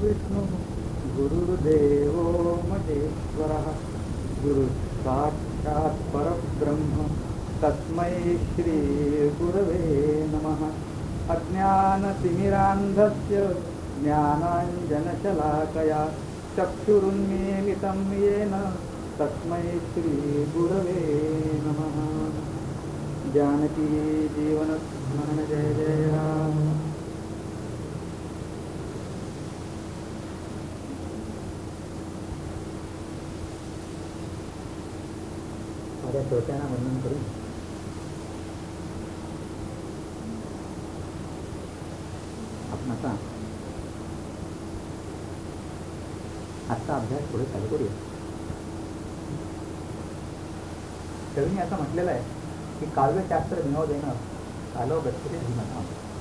विष्णु गुरुर्देवो महेश्वरः गुरुः साक्षात् परब्रह्म तस्मै श्री गुरवे नमः। अज्ञानतिमिरान्धस्य ज्ञानाञ्जनशलाकया चक्षुरुन्मीलितं येन तस्मै श्री गुरवे नमः। जानकी जीवनस्मरण जय जय राम। माझ्या श्रोत्यांना वंदन करून आपण आता आजचा अभ्यास पुढे चालू करूया. कवींनी असं म्हटलेलं आहे की काव्यशास्त्र विनोदेन कालो गच्छते धीमता.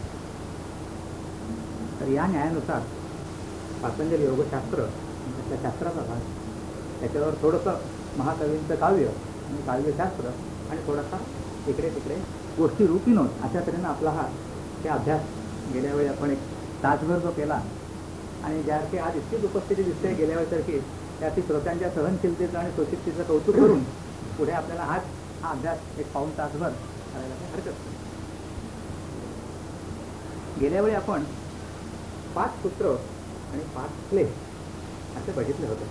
तर या न्यायानुसार पातंजली योगशास्त्र त्याच्या शास्त्राचा भाग, त्याच्यावर थोडंसं महाकवींचं काव्य आणि काव्यशास्त्र आणि थोडासा इकडे तिकडे गोष्टी रूप विनोद, अशा तऱ्हेनं आपला हा ते अभ्यास गेल्या वेळी आपण एक तासभर जो केला आणि ज्यासारखी आज इतकीच उपस्थिती दिसते गेल्या वेळेसारखी, त्याची श्रोत्यांच्या सहनशीलतेचं आणि सोशिकतेचं कौतुक करून पुढे आपल्याला हा अभ्यास एक पाऊण तासभर करायला काही हरकत नाही. गेल्या वेळी आपण 5 सूत्र आणि 5 क्लेश असे बघितले होते.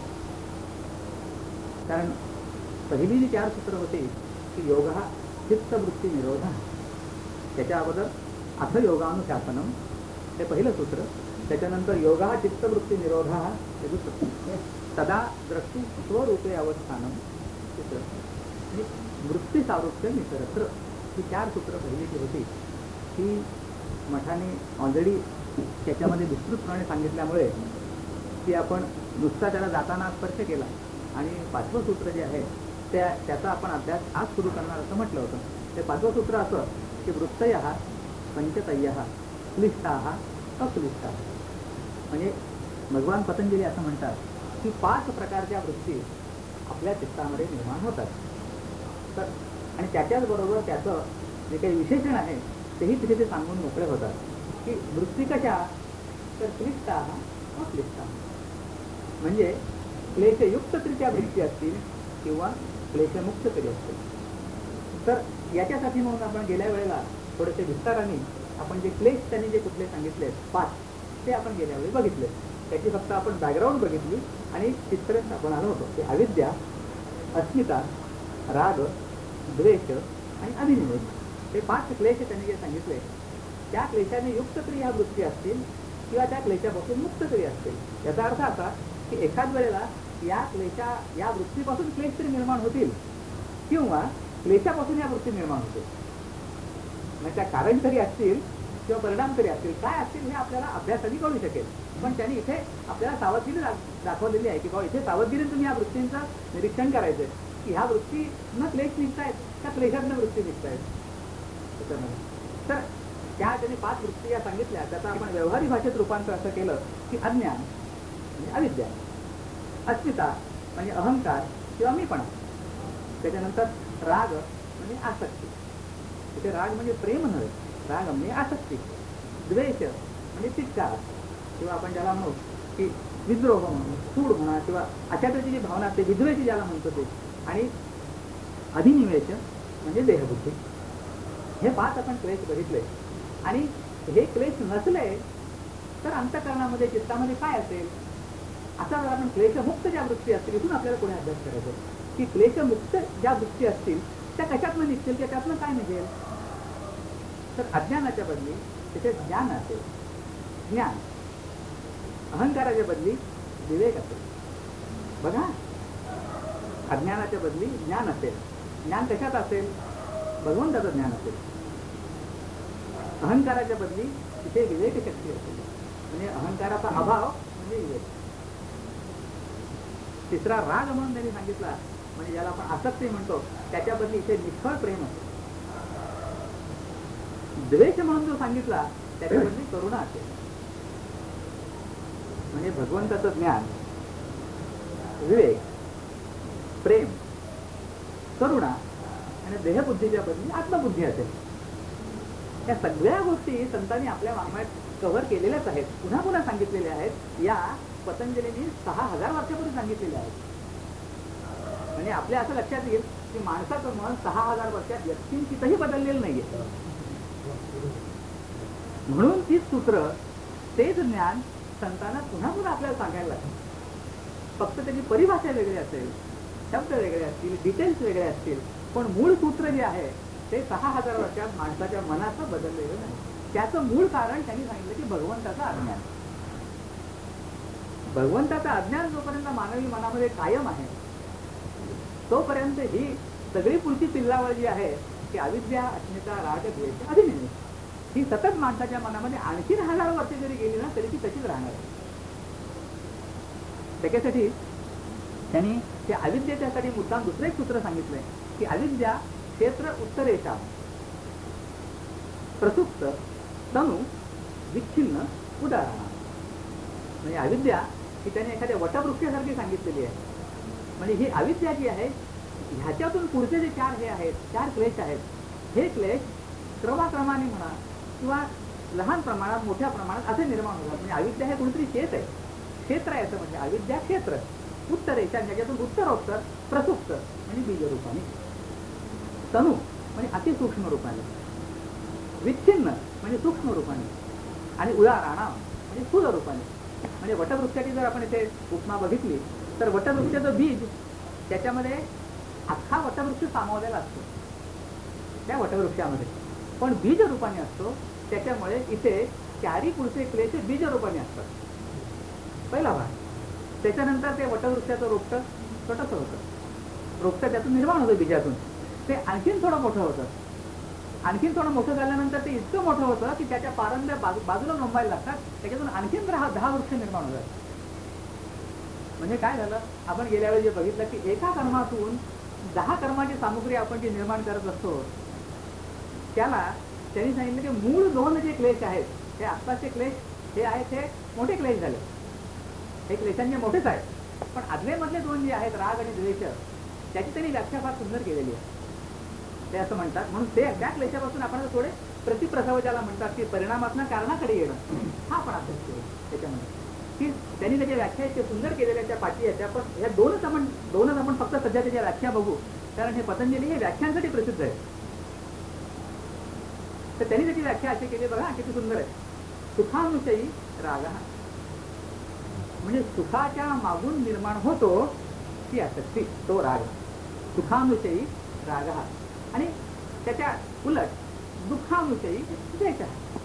कारण पहिली जी 4 सूत्र होती की योग हा चित्तवृत्ती निरोध, त्याच्या अगोदर अथ योगानुशासनम हे पहिलं सूत्र, त्याच्यानंतर योगा चित्तवृत्ती निरोध हे दुसरं, सदा द्रष्टू स्वरूपे अवस्थानम तिसरं, आणि वृत्ती सारूप्य निसरत्र ही 4 सूत्र पहिली जी होती ती मठाने ऑलरेडी त्याच्यामध्ये विस्तृतपणे सांगितल्यामुळे ती आपण नुसता त्याला जाताना स्पर्श केला. आणि 5वं सूत्र जे आहे त्याचा आपण अभ्यास आज सुरू करणार असं म्हटलं होतं. ते 5वं सूत्र असं की वृत्तयः पंचतयः क्लिष्टाः अक्लिष्टाः, म्हणजे भगवान पतंजली असं म्हणतात की 5 प्रकारच्या वृत्ती आपल्या चित्तामध्ये निर्माण होतात. तर आणि त्याच्याचबरोबर त्याचं जे काही विशेषण आहे तेही तिथे ते सांगून मोकळे होतात की वृत्ती कशा, तर क्लिष्टाः अक्लिष्टाः, म्हणजे क्लेशयुक्त तरी त्या वृत्ती असतील किंवा क्लेशमुक्त तरी असतील. तर याच्यासाठी म्हणून आपण गेल्या वेळेला थोडेसे विस्ताराने आपण जे क्लेश त्यांनी जे कुठले सांगितले 5 ते आपण गेल्या वेळी बघितले. त्याची फक्त आपण बॅकग्राऊंड बघितली आणि चित्र आपण आलो होतो की अविद्या, अस्मिता, राग, द्वेष आणि अभिनिवेश हे 5 क्लेश त्यांनी जे सांगितले, त्या क्लेशाने युक्त तरी ह्या वृत्ती असतील किंवा त्या क्लेशापासून मुक्त तरी असतील. याचा अर्थ असा की एखाद वेळेला या वृत्तीपासून क्लेश तरी निर्माण होतील किंवा क्लेशापासून या वृत्ती निर्माण होतील. म्हणजे त्या कारण तरी असतील किंवा परिणाम तरी असतील, काय असतील हे आपल्याला अभ्यासाने कळू शकेल. पण त्यांनी इथे आपल्याला सावधगिरी दाखवलेली आहे की बाबा इथे सावधगिरीने तुम्ही या वृत्तींचं निरीक्षण करायचंय की ह्या वृत्ती न क्लेश निघतायत त्या क्लेशातनं वृत्ती निघतायत. तर त्या त्यांनी 5 वृत्ती या सांगितल्या, त्याचा आपण व्यवहारिक भाषेत रूपांतर असं केलं की अज्ञान म्हणजे अविद्या, अस्मिता म्हणजे अहंकार किंवा मीपणा, त्याच्यानंतर राग म्हणजे आसक्ती, तिथे राग म्हणजे प्रेम नव्हे, राग म्हणजे आसक्ती, द्वेष म्हणजे तिटकार किंवा आपण ज्याला म्हणू की विद्रोह म्हणू, सूड म्हणा किंवा अशा तऱ्हेची जी भावना असते विद्वेष ज्याला म्हणतो ते, आणि अधिनिवेश म्हणजे देहबुद्धी. हे 5 आपण क्लेश बघितले. आणि हे क्लेश नसले तर अंतःकरणामध्ये चित्तामध्ये काय असेल, आता जर आपण क्लेशमुक्त ज्या वृत्ती असतील इथून आपल्याला पुढे अभ्यास करायचा की क्लेशमुक्त ज्या वृत्ती असतील त्या कशातनं निघतील, त्याच्यातनं काय निघेल. तर अज्ञानाच्या बदली तिथे ज्ञान असेल, ज्ञान. अहंकाराच्या बदली विवेक असेल. बघा, अज्ञानाच्या बदली ज्ञान असेल. ज्ञान कशात असेल, भगवंताचं ज्ञान असेल. अहंकाराच्या बदली तिथे विवेक शक्ती असेल, म्हणजे अहंकाराचा अभाव म्हणजे विवेक. तिसरा राग म्हणून त्यांनी सांगितला, म्हणजे ज्याला आपण आसक्ती म्हणतो, त्याच्या बदली इथे निष्फळ प्रेम असेल. द्वेष म्हणून जो सांगितला त्याच्या बदली करुणा असेल, म्हणजे भगवंताचं ज्ञान, विवेक, प्रेम, करुणा आणि देहबुद्धीच्या बदली आत्मबुद्धी असेल. या सगळ्या गोष्टी संतांनी आपल्या वाङ्मयात कव्हर केलेल्याच आहेत, पुन्हा पुन्हा सांगितलेल्या आहेत. या पतंजलींनी 6000 वर्षापूर्वी सांगितलेल्या आहेत. म्हणजे आपल्या असं लक्षात येईल की माणसाचं मन 6000 वर्षात व्यक्तींचीतही बदललेलं नाहीये. म्हणून तीच सूत्र, तेच ज्ञान संतांना पुन्हा पुन्हा आपल्याला सांगायला लागतं. फक्त त्याची परिभाषा वेगळी असेल, शब्द वेगळे असतील, डिटेल्स वेगळे असतील, पण मूळ सूत्र जे आहे ते 6000 वर्षात माणसाच्या मनाचं बदललेलं नाही. त्याचं मूळ कारण त्यांनी सांगितलं की भगवंताचं अज्ञान. भगवंताचं अज्ञान जोपर्यंत मानवी मनामध्ये कायम आहे तोपर्यंत ही सगळी पुढची पिल्लावळ जी आहे की अविद्या, अस्मिता, राग, द्वेष, अभिनिवेश, ही सतत माणसाच्या मनामध्ये आणखीन 1000 वर्षे जरी गेली ना तरी ती तशीच राहणार आहे. त्याच्यासाठी त्यांनी त्या अविद्येच्यासाठी मुद्दाम दुसरं एक सूत्र सांगितलंय की अविद्या क्षेत्र उत्तरेशा प्रसुप्त तनु विच्छिन्न उदाहरण. म्हणजे अविद्या ही त्यांनी एखाद्या वटवृक्षासारखी सांगितलेली आहे. म्हणजे ही अविद्या जी आहे ह्याच्यातून पुढचे जे 4 हे आहेत, 4 क्लेश आहेत, हे क्लेश क्रमाक्रमाने म्हणा किंवा लहान प्रमाणात मोठ्या प्रमाणात असे निर्माण होतात. म्हणजे अविद्या हे कोणतरी शेत आहे, क्षेत्र आहे असं म्हणजे अविद्या क्षेत्र उत्तरेशा, ज्याच्यातून उत्तरोत्तर प्रसुप्त म्हणजे बीजरूपाने, तनु म्हणजे अतिसूक्ष्म रूपाने, विच्छिन्न म्हणजे सूक्ष्म रूपाने आणि उदाहरणा म्हणजे स्थूल रूपाने. म्हणजे वटवृक्षाची जर आपण इथे उपमा बघितली तर वटवृक्षाचं बीज त्याच्यामध्ये अख्खा वटवृक्ष सामावलेला असतो त्या वटवृक्षामध्ये, पण बीज रूपाने असतो. त्याच्यामुळे इथे 4 पुढचे क्लेश बीज रूपाने असतात. पहिला भाग. त्याच्यानंतर ते वटवृक्षाचं रोपटं छोटंसं होतं, रोपटं त्यातून निर्माण होतं बीजातून, ते आणखीन थोडं मोठं होतं. आणखीन थोडं मोठं झाल्यानंतर ते इतकं मोठं होतं की त्याच्या पारंब्या बाजूला रंबायला लागतात, त्याच्यातून आणखीन 10 वृक्ष निर्माण होतात. म्हणजे काय झालं, आपण गेल्या वेळी जे बघितलं की एका कर्मातून 10 कर्माची सामुग्री आपण जी निर्माण करत असतो त्याला त्यांनी सांगितलं की मूळ 2 जे क्लेश आहेत, हे आत्ताचे क्लेश हे आहेत हे मोठे क्लेश झाले, हे क्लेशांचे मोठेच आहेत. पण आदले मधले 2 जे आहेत राग आणि द्वेष, त्याची त्यांनी व्याख्या फार सुंदर केलेली आहे. ते असं म्हणतात, म्हणून ते त्या क्लेशापासून आपण थोडे प्रतिप्रसव ज्याला म्हणतात की परिणामात्मक कारणाकडे येणं, हा आपण अभ्यास केला त्याच्यामध्ये की त्यांनी त्याच्या व्याख्या इतक्या सुंदर केलेल्या त्या पाठी आहेत. पण ह्या दोनच आपण फक्त सध्या त्याच्या व्याख्या बघू, कारण हे पतंजली हे व्याख्यांसाठी प्रसिद्ध आहे. तर त्यांनी त्याची व्याख्या अशी केली बघा, किती सुंदर आहे. सुखानुषयी राग म्हणजे सुखाच्या मागून निर्माण होतो ती आसक्ती, तो राग. सुखानुषयी राग आणि त्याच्या उलट दुःखानुषयी द्वेष.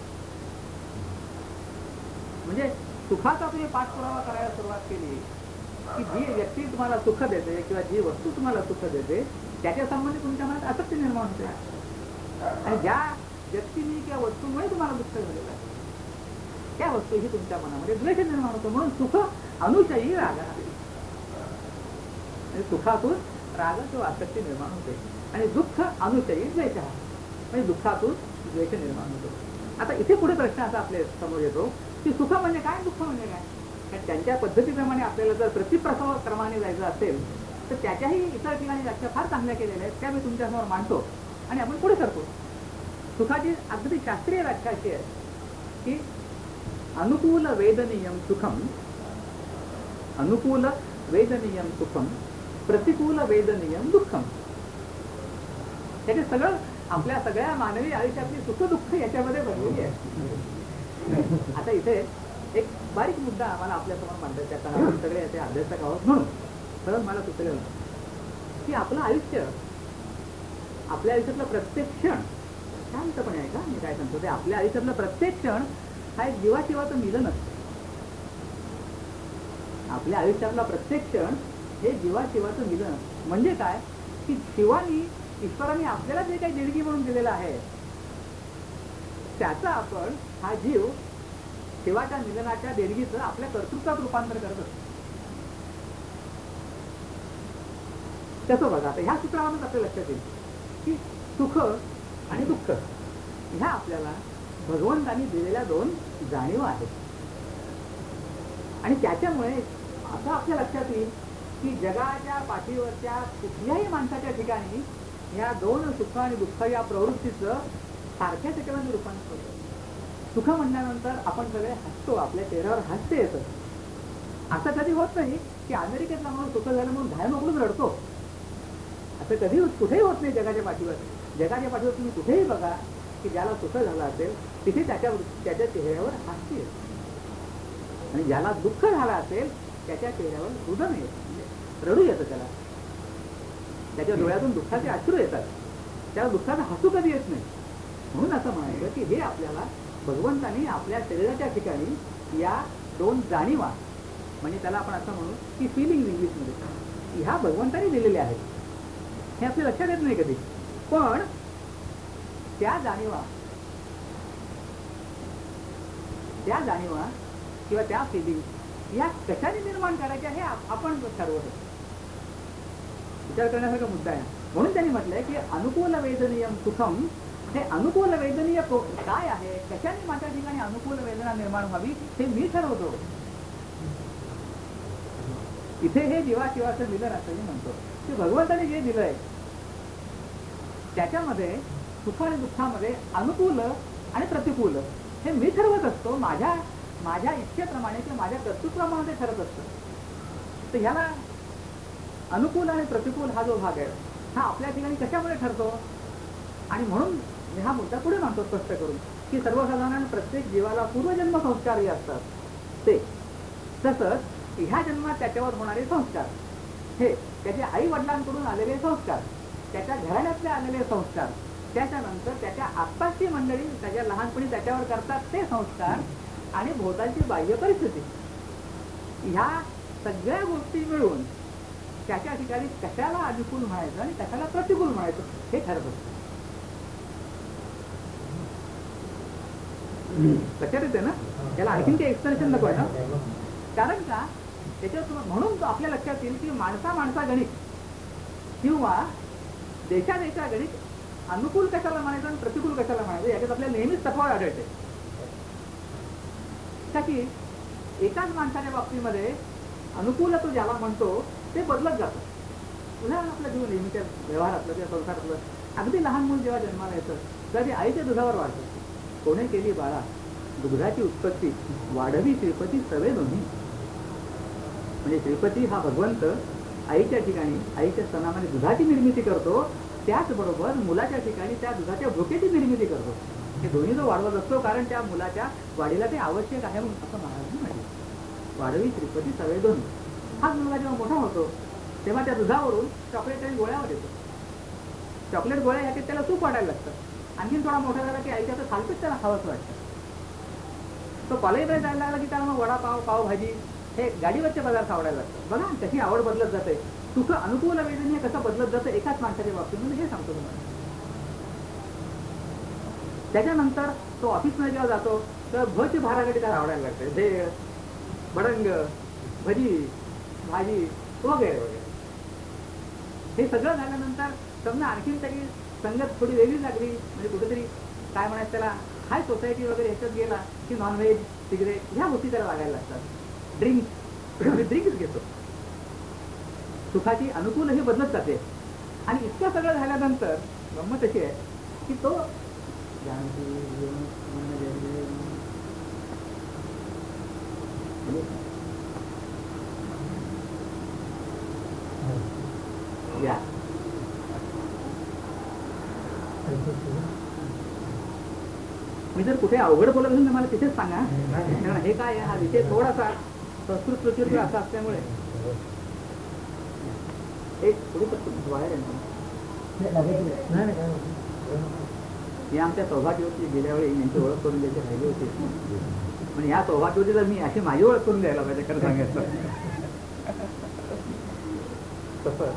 म्हणजे सुखाचा तुम्ही पाठपुरावा करायला सुरुवात केली की जी व्यक्ती तुम्हाला सुख देते किंवा जी वस्तू तुम्हाला सुख देते त्याच्या संबंधी तुमच्या मनात आसक्ती निर्माण होते. आणि ज्या व्यक्तीने किंवा वस्तूमुळे तुम्हाला दुःख झालेलं आहे त्या वस्तू ही तुमच्या मनामध्ये द्वेष निर्माण होतो. म्हणून सुख अनुषयी राग, सुखातून राग किंवा आसक्ती निर्माण होते आणि दुःख अनुषयी द्वेष, म्हणजे दुःखातून द्वेष निर्माण होतो. आता इथे पुढे प्रश्न असा आपल्या समोर येतो की सुख म्हणजे काय, दुःख म्हणजे काय. कारण त्यांच्या पद्धतीप्रमाणे आपल्याला जर प्रतिप्रसव क्रमाने जायचं असेल तर त्याच्याही इतर ठिकाणी व्याख्या फार चांगल्या केलेल्या आहेत, त्या मी तुमच्यासमोर मांडतो आणि आपण पुढे करतो. सुखाची अगदी शास्त्रीय व्याख्या अशी आहे की अनुकूल वेदनीयम सुखम, अनुकूल वेदनीयम सुखम, प्रतिकूल वेदनीयम दुःखम. त्याचे सगळं आपल्या सगळ्या मानवी आयुष्यातली सुख दुःख याच्यामध्ये बनलेली आहे. आता इथे एक बारीक मुद्दा आम्हाला आपल्यासमोर मांडायचा आहे, कारण आपण सगळे याचे अभ्यासक आहोत म्हणून खरंच मला सुचलेलं की आपलं आयुष्य, आपल्या आयुष्यातलं प्रत्येक क्षण शांतपणे आहे का, मी काय सांगतो ते आपल्या आयुष्यातलं प्रत्येक क्षण हा एक जीवाशिवाचं मिलन असतं. आपल्या आयुष्यातला प्रत्येक क्षण हे जीवाशिवाचं मिलन. म्हणजे काय की शिवानी, ईश्वराने आपल्याला जे काही देणगी म्हणून दिलेलं आहे त्याचा आपण हा जीव शिवाच्या मिलनाच्या देणगीचं आपल्या कर्तृत्वात रूपांतर करत असतो. त्याचं बघा आता ह्या सूत्रावरूनच आपल्या लक्षात येईल की सुख आणि दुःख ह्या आपल्याला भगवंतांनी दिलेल्या 2 जाणीव आहेत. आणि त्याच्यामुळे असं आपल्या लक्षात येईल की जगाच्या पाठीवरच्या कुठल्याही माणसाच्या ठिकाणी ह्या 2 सुख आणि दुःख या प्रवृत्तीचं सारख्या त्याच्यामध्ये रूपांतर होतं. सुख म्हणल्यानंतर आपण सगळे हसतो, आपल्या चेहऱ्यावर हास्य येतं. असं कधी होत नाही की अमेरिकेतला म्हणून सुख झालं म्हणून बाहेर मोकळून रडतो. असं कधी कुठेही होत नाही जगाच्या पाठीवर. जगाच्या पाठीवर तुम्ही कुठेही बघा की ज्याला सुख झालं असेल तिथे त्याच्या चेहऱ्यावर हास्य येतं, आणि ज्याला दुःख झालं असेल त्याच्या चेहऱ्यावर रुदन येतं, म्हणजे रडू येतं. त्याच्या डोळ्यातून दुःखाचे अश्रू येतात, त्याला दुःखाचं हसू कधी येत नाही. म्हणून असं म्हणायचं की हे आपल्याला भगवंतानी आपल्या शरीराच्या ठिकाणी या दोन जाणीवा, म्हणजे त्याला आपण असं म्हणू की फिलिंग इंग्लिशमध्ये, ह्या भगवंतानी दिलेल्या आहेत. हे आपल्या लक्षात येत नाही कधी. पण त्या जाणीवा किंवा त्या फिलिंग या कशाने निर्माण करायच्या हे आपण ठरवत. विचार करण्यासारखा मुद्दा आहे. म्हणून त्यांनी म्हटलंय की अनुकूल वेदनीयम सुखम. हे अनुकूल वेदनीय काय आहे, कशाने माझ्या ठिकाणी अनुकूल वेदना निर्माण व्हावी हे मी ठरवतो. इथे हे जीवाशिवाचं मिलन असं मी म्हणतो की भगवंताने जे दिलंय त्याच्यामध्ये सुख आणि दुःखामध्ये अनुकूल आणि प्रतिकूल हे मी ठरवत असतो. माझ्या इच्छेप्रमाणे किंवा माझ्या कर्तृत्वाप्रमाणे ठरत असतं. तर ह्याला अनुकूल आणि प्रतिकूल हा जो भाग आहे हा आपल्या ठिकाणी कशामुळे ठरतो. आणि म्हणून मी हा मुद्दा पुढे मानतो स्पष्ट करून की सर्वसाधारण प्रत्येक जीवाला पूर्वजन्म संस्कारही असतात. ते तसंच ह्या जन्मात त्याच्यावर होणारे संस्कार हे त्याच्या आई वडिलांकडून आलेले संस्कार, त्याच्या घराण्यातले आलेले संस्कार, त्याच्यानंतर त्याच्या आसपासची मंडळी त्याच्या लहानपणी त्याच्यावर करतात ते संस्कार, आणि भोवतालची बाह्य परिस्थिती, ह्या सगळ्या गोष्टी मिळून त्याच्या ठिकाणी कशाला अनुकूल म्हणायचं आणि कशाला प्रतिकूल म्हणायचं हे ठरत असतं. लक्षात येते ना. त्याला आणखीन काही एक्सप्लेनेशन नको आहे ना. कारण का त्याच्यावर म्हणून आपल्या लक्षात येईल की माणसा गणित किंवा देशा गणित अनुकूल कशाला म्हणायचं आणि प्रतिकूल कशाला म्हणायचं याच्यात आपल्याला नेहमीच तफावत आढळते. का की एकाच माणसाच्या बाबतीमध्ये अनुकूल तो ज्याला म्हणतो ते बदलत जातं. उदाहरण आपलं जीवन नेहमीच्या व्यवहारातलं किंवा संसारातलं, अगदी लहान मूल जेव्हा जन्माला येतं तेव्हा ते आईच्या दुधावर वाढतं. कोणे केली बाळा दुधाची उत्पत्ती, वाढवी श्रीपती सवे दोन्ही. म्हणजे श्रीपती हा भगवंत आईच्या ठिकाणी आईच्या स्तनामध्ये दुधाची निर्मिती करतो, त्याचबरोबर मुलाच्या ठिकाणी त्या दुधाच्या भुकेची निर्मिती करतो. हे दोन्ही जो वाढवत असतो कारण त्या मुलाच्या वाढीला ते आवश्यक आहे म्हणून असं महाराजांनी म्हटलं. वाढवी श्रीपती सवे दोन्ही. हाच मुलगा जेव्हा मोठा होतो तेव्हा त्या दुधावरून चॉकलेट आणि गोळ्यावर येतो. चॉकलेट गोळ्या ह्याच्यात त्याला तूप वाटायला लागतं. आणखीन थोडा मोठा झाला की आईच्या थालपीठ त्याला खावंच वाटतं. तो कॉलेजमध्ये जायला लागला की त्याला मग वडापाव, पावभाजी हे गाडीवरचे पदार्थ आवडायला लागतात. बघा कशी आवड बदलत जाते. सुख अनुकूल वेदनीय कसं बदलत जातं एकाच माणसाच्या बाबतीमध्ये हे सांगतो तुम्हाला. त्याच्यानंतर तो ऑफिसमध्ये जेव्हा जातो तर भची भारागडी त्याला आवडायला लागते. भेळ, भडंग, भजी, भाजी वगैरे वगैरे. हे सगळं झाल्यानंतर समजा आणखीन तरी संगत थोडी वेगळी लागली, म्हणजे कुठेतरी काय म्हणायचं त्याला हाय सोसायटी वगैरे ह्याच्यात गेला की नॉनव्हेज, सिगरेट ह्या गोष्टी त्याला लागायला लागतात. ड्रिंक्स घेतो. सुखाची अनुकूलही बदलत जाते. आणि इतकं सगळं झाल्यानंतर गंमत अशी आहे की तो या मी जर कुठे अवघड बोलत असेल तर मला तिथेच सांगा. कारण हे काय हा विषय थोडासा संस्कृत प्रकृती असा असल्यामुळे एक थोडी बाहेर हे आमच्या सौभाग्यवती गेल्या वेळी यांची ओळख करून द्यायची राहिली होती. पण ह्या सौभाग्यवती जर मी अशी माझी ओळख करून द्यायला पाहिजे खरं सांगायचं तसं.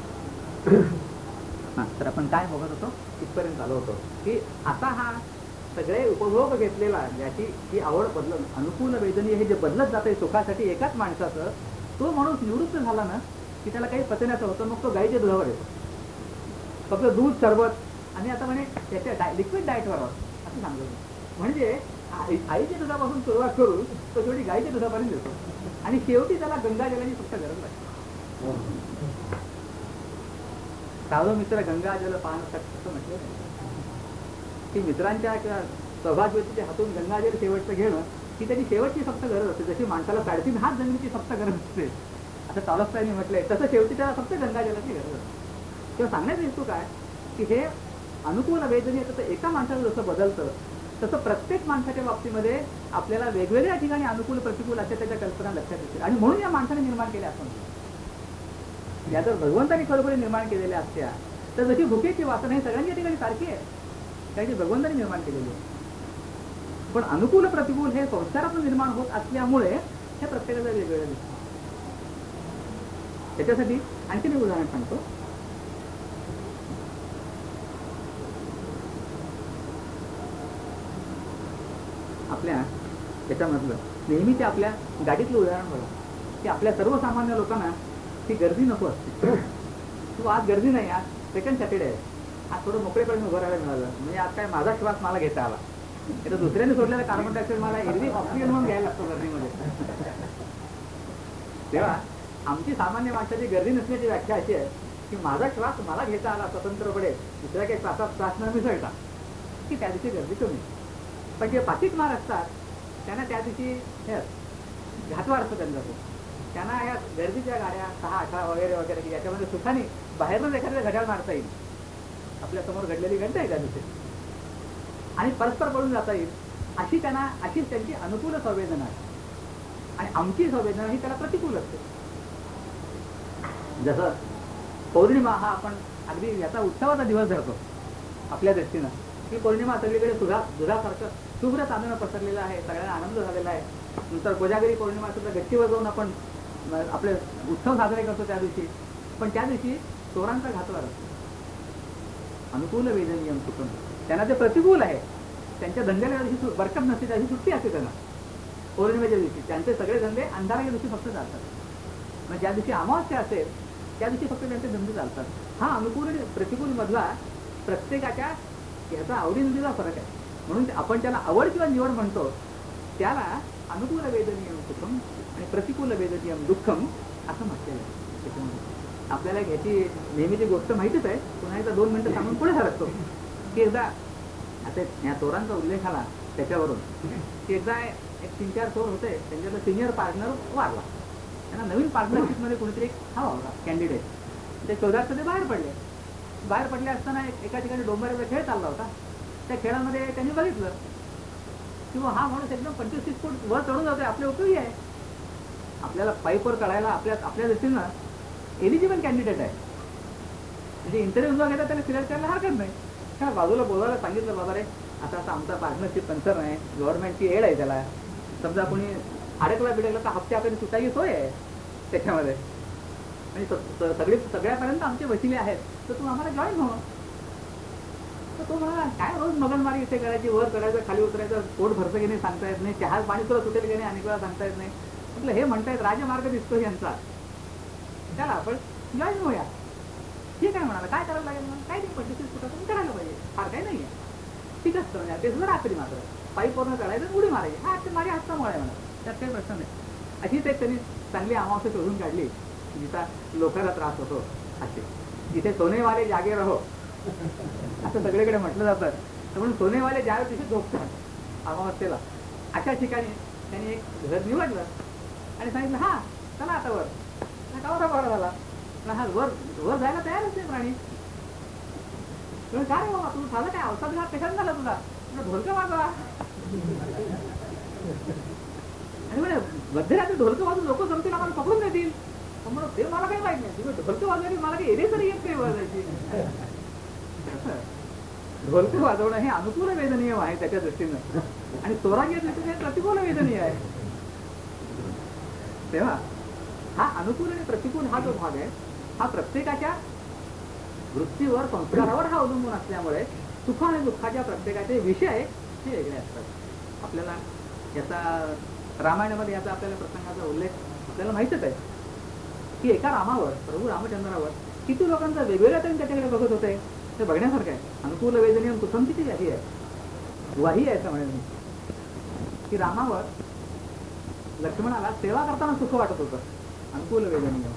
तर आपण काय बघत होतो इथपर्यंत आलो होतो की आता हा सगळे उपभोग घेतलेला ज्याची ही आवड बदलत अनुकूल वेदनीय हे जे बदलत जाते सुखासाठी एकाच माणसाचं, तो माणूस निवृत्त झाला ना की त्याला काही पचण्याचं होतं, मग तो गाईच्या दुधावर येतो. फक्त दूध, सरबत आणि आता म्हणे त्याच्या लिक्विड डाएटवर असं सांगतो. म्हणजे आईच्या दुधापासून सुरुवात करून तो शेवटी गाईच्या दुधापर्यंत येतो आणि शेवटी त्याला गंगाजलाची फक्त गरज लागते. साधो मित्र गंगाजल पान असं म्हटलं. की मित्रांच्या किंवा सौभाग्यवतीच्या हातून गंगाजल शेवटचं घेणं ही त्याची शेवटची फक्त गरज असते. जशी माणसाला 3.5 हात जमिनीची फक्त गरज असते, आता टॉलस्टॉयने म्हटलंय, तसं शेवटी त्याला फक्त गंगाजलाची गरज असते. तेव्हा सांगण्याचा हेतू काय की हे अनुकूल वेदनीय तसं एका माणसाला जसं बदलतं तसं प्रत्येक माणसाच्या बाबतीमध्ये आपल्याला वेगवेगळ्या ठिकाणी अनुकूल प्रतिकूल अशा त्याच्या कल्पना लक्षात येतील. आणि म्हणून या माणसाने निर्माण केल्या असं या जर भगवंताने खरोखर निर्माण केलेल्या असत्या तर जशी भुकेची वासना ही सगळ्यांच्या ठिकाणी सारखी आहे, त्याची भगवंताने निर्माण केलेली आहे. पण अनुकूल प्रतिकूल हे संस्कारातून निर्माण होत असल्यामुळे हे प्रत्येकाचं वेगवेगळं दिसतं. त्याच्यासाठी आणखी मी उदाहरण सांगतो. आपल्या याच्यामधलं नेहमीच्या आपल्या गाडीतलं उदाहरण बघा की आपल्या सर्वसामान्य लोकांना ती गर्दी नको असते. तू आज गर्दी नाही, आज सेकंड सॅटर्डे आहे, आज थोडं मोकळेपणे उभं राहायला मिळालं, म्हणजे आज काय माझा श्वास मला घेता आला. तर दुसऱ्याने सोडलेला कार्बन डायऑक्साईड मला एरवी ऑक्सिजन म्हणून घ्यायला लागतो गर्दीमध्ये. तेव्हा आमची सामान्य माणसाची गर्दी नसण्याची व्याख्या अशी आहे की माझा श्वास मला घेता आला स्वतंत्रपणे, दुसऱ्या काही श्वासात श्वास न मिसळता, की त्या दिवशी गर्दी कमी. पण जे पाकिटमार असतात त्यांना त्या दिवशी हे घातवार असतं त्यांचा, त्यांना या गर्दीच्या गाड्या 6-18 वगैरे वगैरे की याच्यामध्ये सुखाने बाहेरच एखाद्या घड्याळ मारता येईल, आपल्यासमोर घडलेली घंटा आहे त्या दिवशी, आणि परस्पर पडून जाता येईल, अशीच त्यांची अनुकूल संवेदना आहे. आणि आमची संवेदना ही त्याला प्रतिकूल असते. जसं पौर्णिमा हा आपण अगदी याचा उत्सवाचा दिवस धरतो आपल्या दृष्टीनं, की पौर्णिमा सगळीकडे दुधासारखं शुभ्र चांदणं पसरलेलं आहे, सगळ्यांना आनंद झालेला आहे. नंतर कोजागरी पौर्णिमा सुद्धा गच्चीवर जाऊन आपण आपले उत्सव साजरे करतो त्या दिवशी. पण त्या दिवशी चोरांचा घातवार असतो. अनुकूल वेदनियम चुकून त्यांना ते प्रतिकूल आहे. त्यांच्या धंद्याला दिवशी बरकत नसते, त्याची सुट्टी असते त्यांना पौर्णिमेच्या दिवशी. त्यांचे सगळे धंदे अंधाराच्या दिवशी फक्त चालतात. म्हणजे ज्या दिवशी अमावस्या असेल त्या दिवशी फक्त त्यांचे धंदे चालतात. हा अनुकूल आणि प्रतिकूल मधला प्रत्येकाच्या याचा आवडीनिवडीचा फरक आहे. म्हणून आपण त्याला आवड किंवा निवड म्हणतो, त्याला अनुकूल वेदनियम सुखम आणि प्रतिकूल वेदनियम दुःखम असं म्हटलेलं आहे. त्याच्यामध्ये आपल्याला ह्याची नेहमीची गोष्ट माहितीच आहे, पुन्हा एकदा 2 मिनिटं सांगून पुढे सरकतो. की एकदा आता या चोरांचा उल्लेख आला त्याच्यावरून, की एकदा एक 3-4 चोर होते, त्यांच्यातला सिनियर पार्टनर वारला. त्यांना नवीन पार्टनरशिपमध्ये कोणीतरी एक हवा होता कॅन्डिडेट. ते शोधार्थ ते बाहेर पडले असताना एका ठिकाणी डोंबराचा खेळ चालला होता. त्या खेळामध्ये त्यांनी बघितलं की हा माणूस एकदम 25-30 फूट वर चढून जातोय, आपल्या उपयोगी आहे, आपल्याला पाईपवर चढायला आपल्या दृष्टीनं एलिजिबल कॅन्डिडेट आहे. म्हणजे इंटरव्ह्यू न घेता त्याला सिलेक्ट करायला हरकत नाही. त्या बाजूला बोलायला सांगितलं, बाबा रे आता असा आमचा पार्टनरशिप कन्सर्न आहे, गव्हर्नमेंटची एड आहे, त्याला समजा कोणी अडकला बिडकला तर हप्ते आपल्याला सुटायची सोय आहे त्याच्यामध्ये, आणि सगळ्यापर्यंत आमचे वसिले आहेत, तर तू आम्हाला जॉईन हो. तर तो मला काय रोज मगनमारी इथे करायची, वर चढायचं खाली उतरायचं, पोट भरतं की नाही सांगता येत नाही, चहा पाणी तुला सुटेल की नाही अनेक वेळा सांगता येत नाही. म्हटलं हे म्हणतायत राजमार्ग दिसतो यांचा, त्याला आपण जॉईन होऊया. ठीक आहे म्हणाला, काय करायला लागेल म्हणून, काय नाही 25-30 फुटाचं करायला पाहिजे, फार काही नाही आहे, ठीक असतं म्हणजे ते सुद्धा रात्री मात्र पाईपवरनं चढायचं उडी मारायची, हा ते माझ्या हस्तामुळे आहे म्हणा, त्यात काही प्रश्न नाही. अशीच एक त्यांनी चांगली अमावस्या शोधून काढली जिचा लोकांना त्रास होतो, असे जिथे सोनेवाले जागे रहो असं सगळीकडे म्हटलं जातं. तर म्हणून सोनेवाले ज्या तिथे झोपतात अमावस्येला, अशा ठिकाणी त्यांनी एक घर निवडलं आणि सांगितलं हा चला आता वर. कावरा बरा झाला, हा वर जायला तयारच नाही प्राणी. काय बाबा तू झालं काय, अवसाद घात कशात झाला तुझा, ढोलकं वाजवा. आणि म्हणजे मध्यरात्री ढोलकं वाजून लोक जमतील आम्हाला पकडून देतील, म्हणून ते मला काही माहित नाही, तुम्ही ढोलकं वाजवायची मला काही एरिया तरी येत काही वाजायची. ढोलकं वाजवणं हे अनुकूल वेदनीय आहे त्याच्या दृष्टीनं, आणि चोराच्या दृष्टीने प्रतिकूल वेदनीय आहे. तेव्हा हा अनुकूल आणि प्रतिकूल हा जो भाग आहे हा प्रत्येकाच्या वृत्तीवर संस्कारावर हा अवलंबून असल्यामुळे सुख आणि दुःखाच्या प्रत्येकाचे विषय हे वेगळे असतात. आपल्याला याचा रामायणामध्ये याचा आपल्याला प्रसंगाचा उल्लेख आपल्याला माहितच आहे की एका रामावर, प्रभू रामचंद्रावर किती लोकांचा वेगवेगळ्या तऱ्हेने त्याच्याकडे बघत होते, ते बघण्यासारखं आहे. अनुकूल वेदनीय सुखम किती व्याधी आहे, वाही आहे असं म्हणेल मी, की रामावर लक्ष्मणाला सेवा करताना सुख वाटत होतं, अनुकूल वेदनीय.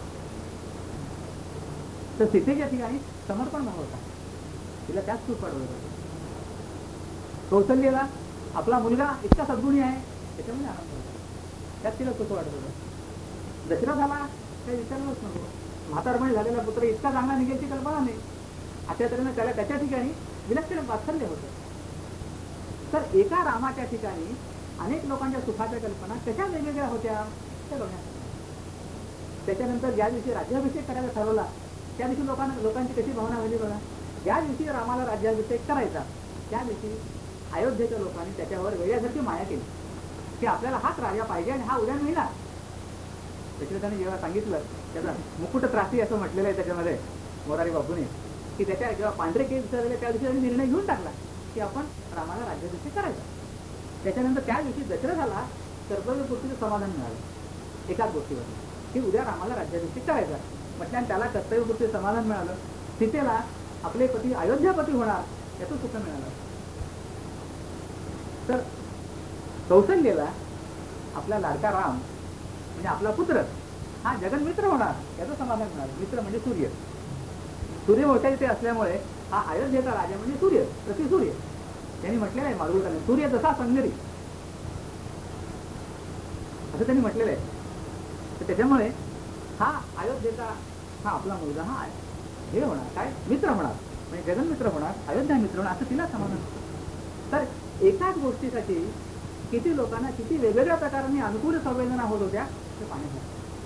तर सीतेच्या ठिकाणी समर्पण भाव होता, तिला त्याच सुख वाटत होतं. कौशल्यला आपला मुलगा इतका सद्गुणी आहे त्याच्यामध्ये आनंद होता, त्यात तिला सुख वाटत होतं. दशरथाला काही विचारलंच नको, म्हातारपणी झालेला पुत्र इतका चांगला निघेल ती कल्पना नाही. अशा तऱ्हेनं त्याला त्याच्या ठिकाणी विलक्षण वात्सल्य होतं. तर एका रामाच्या ठिकाणी अनेक लोकांच्या सुखाच्या कल्पना कशा वेगवेगळ्या होत्या ते बघण्यात. त्याच्यानंतर ज्या दिवशी राज्याभिषेक करायला ठरवला त्या दिवशी लोकांची कशी भावना झाली बघा. ज्या दिवशी रामाला राज्याभिषेक करायचा त्या दिवशी अयोध्येच्या लोकांनी त्याच्यावर वेळ्यासारखी माया केली की आपल्याला हाच राजा पाहिजे आणि हा उद्या मिळणार. दशरथाने जेव्हा सांगितलं, त्याचा मुकुट त्रासी असं म्हटलेलं आहे त्याच्यामध्ये मोरारी बापूने, की त्याच्या जेव्हा पांढरे केस झाले त्या दिवशी त्यांनी निर्णय घेऊन टाकला की आपण रामाला राज्याभिषेक करायचा. त्याच्यानंतर त्या दिवशी दशरथाला कर्तव्यपूर्तीचं समाधान मिळालं एकाच गोष्टीवर, की उद्या रामाला राज्याभिषेक करायचा म्हटल्याने त्याला कर्तव्यपूर्तीचं समाधान मिळालं. सीतेला आपले पती अयोध्यापती होणार याचं सुख मिळालं. तर कौशल्यला आपला लाडका राम म्हणजे आपला पुत्र हा जगन्मित्र होणार याचं समाधान मिळालं. मित्र म्हणजे सूर्य, सूर्यवंशाचे ते असल्यामुळे हा अयोध्येचा राजा म्हणजे सूर्य, प्रतिसूर्य. त्यांनी म्हटलेलं आहे माडगुळकरांनी, सूर्य जसा संगरी असं त्यांनी म्हटलेलं आहे. तर त्याच्यामुळे हा अयोध्येचा हा आपला मुलगा हा हे होणार काय मित्र होणार म्हणजे जगन्मित्र होणार, अयोध्या मित्र होणार असं तिला समाधान. तर एकाच गोष्टीसाठी किती लोकांना किती वेगवेगळ्या प्रकाराने अनुकूल संवेदना होत होत्या ते पाहण्यासाठी.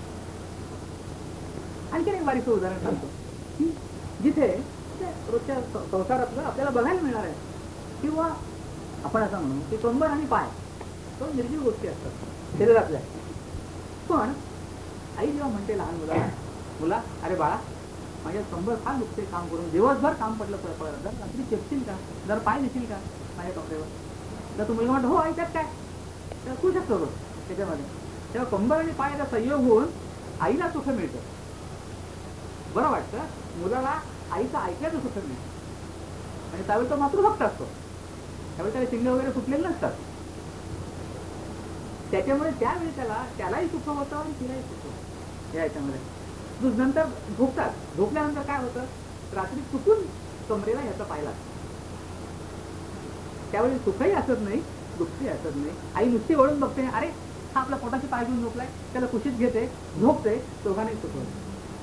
आणखी एक बारीचं उदाहरण सांगतो की जिथे रोजच्या संसारातलं आपल्याला बघायला मिळणार आहे, किंवा आपण असं म्हणू की कंबर आणि पाय दोन निर्जीव गोष्टी असतात शरीरातल्या. पण आई जेव्हा म्हणते लहान मुला अरे बाळा माझ्या कंबर फार दुखते काम करून, दिवसभर काम पडलं जर रात्री चेपशील का, जर पाय देशील का माझ्या कमरेवर, तर तू मुलगा म्हणतो हो आई त्यात काय, त्याला खूप शकतो त्याच्यामध्ये. तेव्हा कंबर आणि पायाचा संयोग होऊन आईला सुख मिळतं, बरं वाटतं. मुलाला आईचं ऐकल्याचं सुख मिळतं आणि त्यावेळी तो मातृभक्त असतो, त्यावेळी त्याला शिंग वगैरे फुटलेले नसतात. त्याच्यामुळे त्यावेळी त्यालाही सुख होतं आणि तिलाही सुख होतं. याच्यामध्ये नंतर झोपतात, झोपल्यानंतर काय होतं, रात्री चुकून कमरेला ह्याचा पाय लागतो. त्यावेळी सुखही असत नाही, दुःखही असत नाही. आई नुसती वळून बघते, अरे हा आपला पोटाची पाय घेऊन झोपलाय, त्याला कुशीत घेते, झोपते, दोघांनी सुख होतं.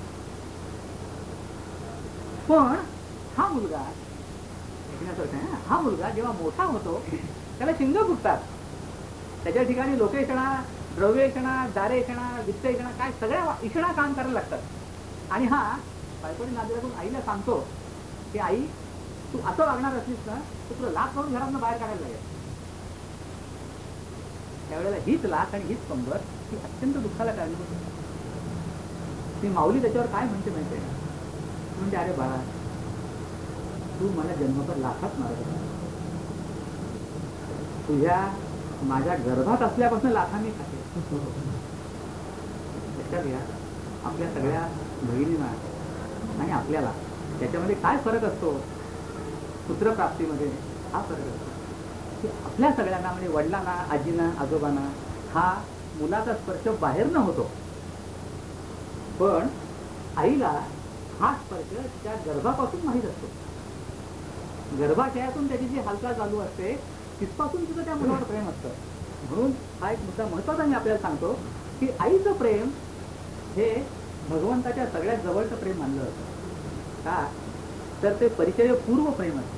पण हा मुलगा हा मुलगा जेव्हा मोठा होतो त्याला शिंग फुटतात, त्याच्या ठिकाणी लोकेशणा, द्रव्येषणा, दारेषणा, वित्तेषणा काय सगळ्या इषणा काम करायला लागतात. आणि हा बायकोनी नांदेडून आईला सांगतो की आई तू असं वागणार असलीस ना तर तुला लाच करून घरातून बाहेर काढायला लागेल. त्यावेळेला हीच लाच आणि हीच कंबर ही अत्यंत दुःखाला कारणीभूत होती. ती माऊली त्याच्यावर काय म्हणते माहिती आहे, म्हणजे अरे बाळा तू मला जन्मभर लाखात मारत होता, तुझ्या माझ्या गर्भात असल्यापासून लाखांनी खाते. लक्षात घ्या आपल्या सगळ्या बहिणींना आणि आपल्याला त्याच्यामध्ये काय फरक असतो, पुत्रप्राप्तीमध्ये हा फरक असतो की आपल्या सगळ्यांना म्हणजे वडिलांना, आजींना, आजोबांना हा मुलाचा स्पर्श बाहेर न होतो, पण आईला हा स्पर्श त्या गर्भापासून माहीत असतो. गर्भाशयातून त्याची जी हालचाल चालू असते तिथपासून तुझं त्या मुलावर प्रेम असतं. म्हणून हा एक मुद्दा महत्वाचा मी आपल्याला सांगतो की आईचं प्रेम हे भगवंताच्या सगळ्यात जवळचं प्रेम मानलं जातं. का तर ते परिचयपूर्व प्रेम असतं.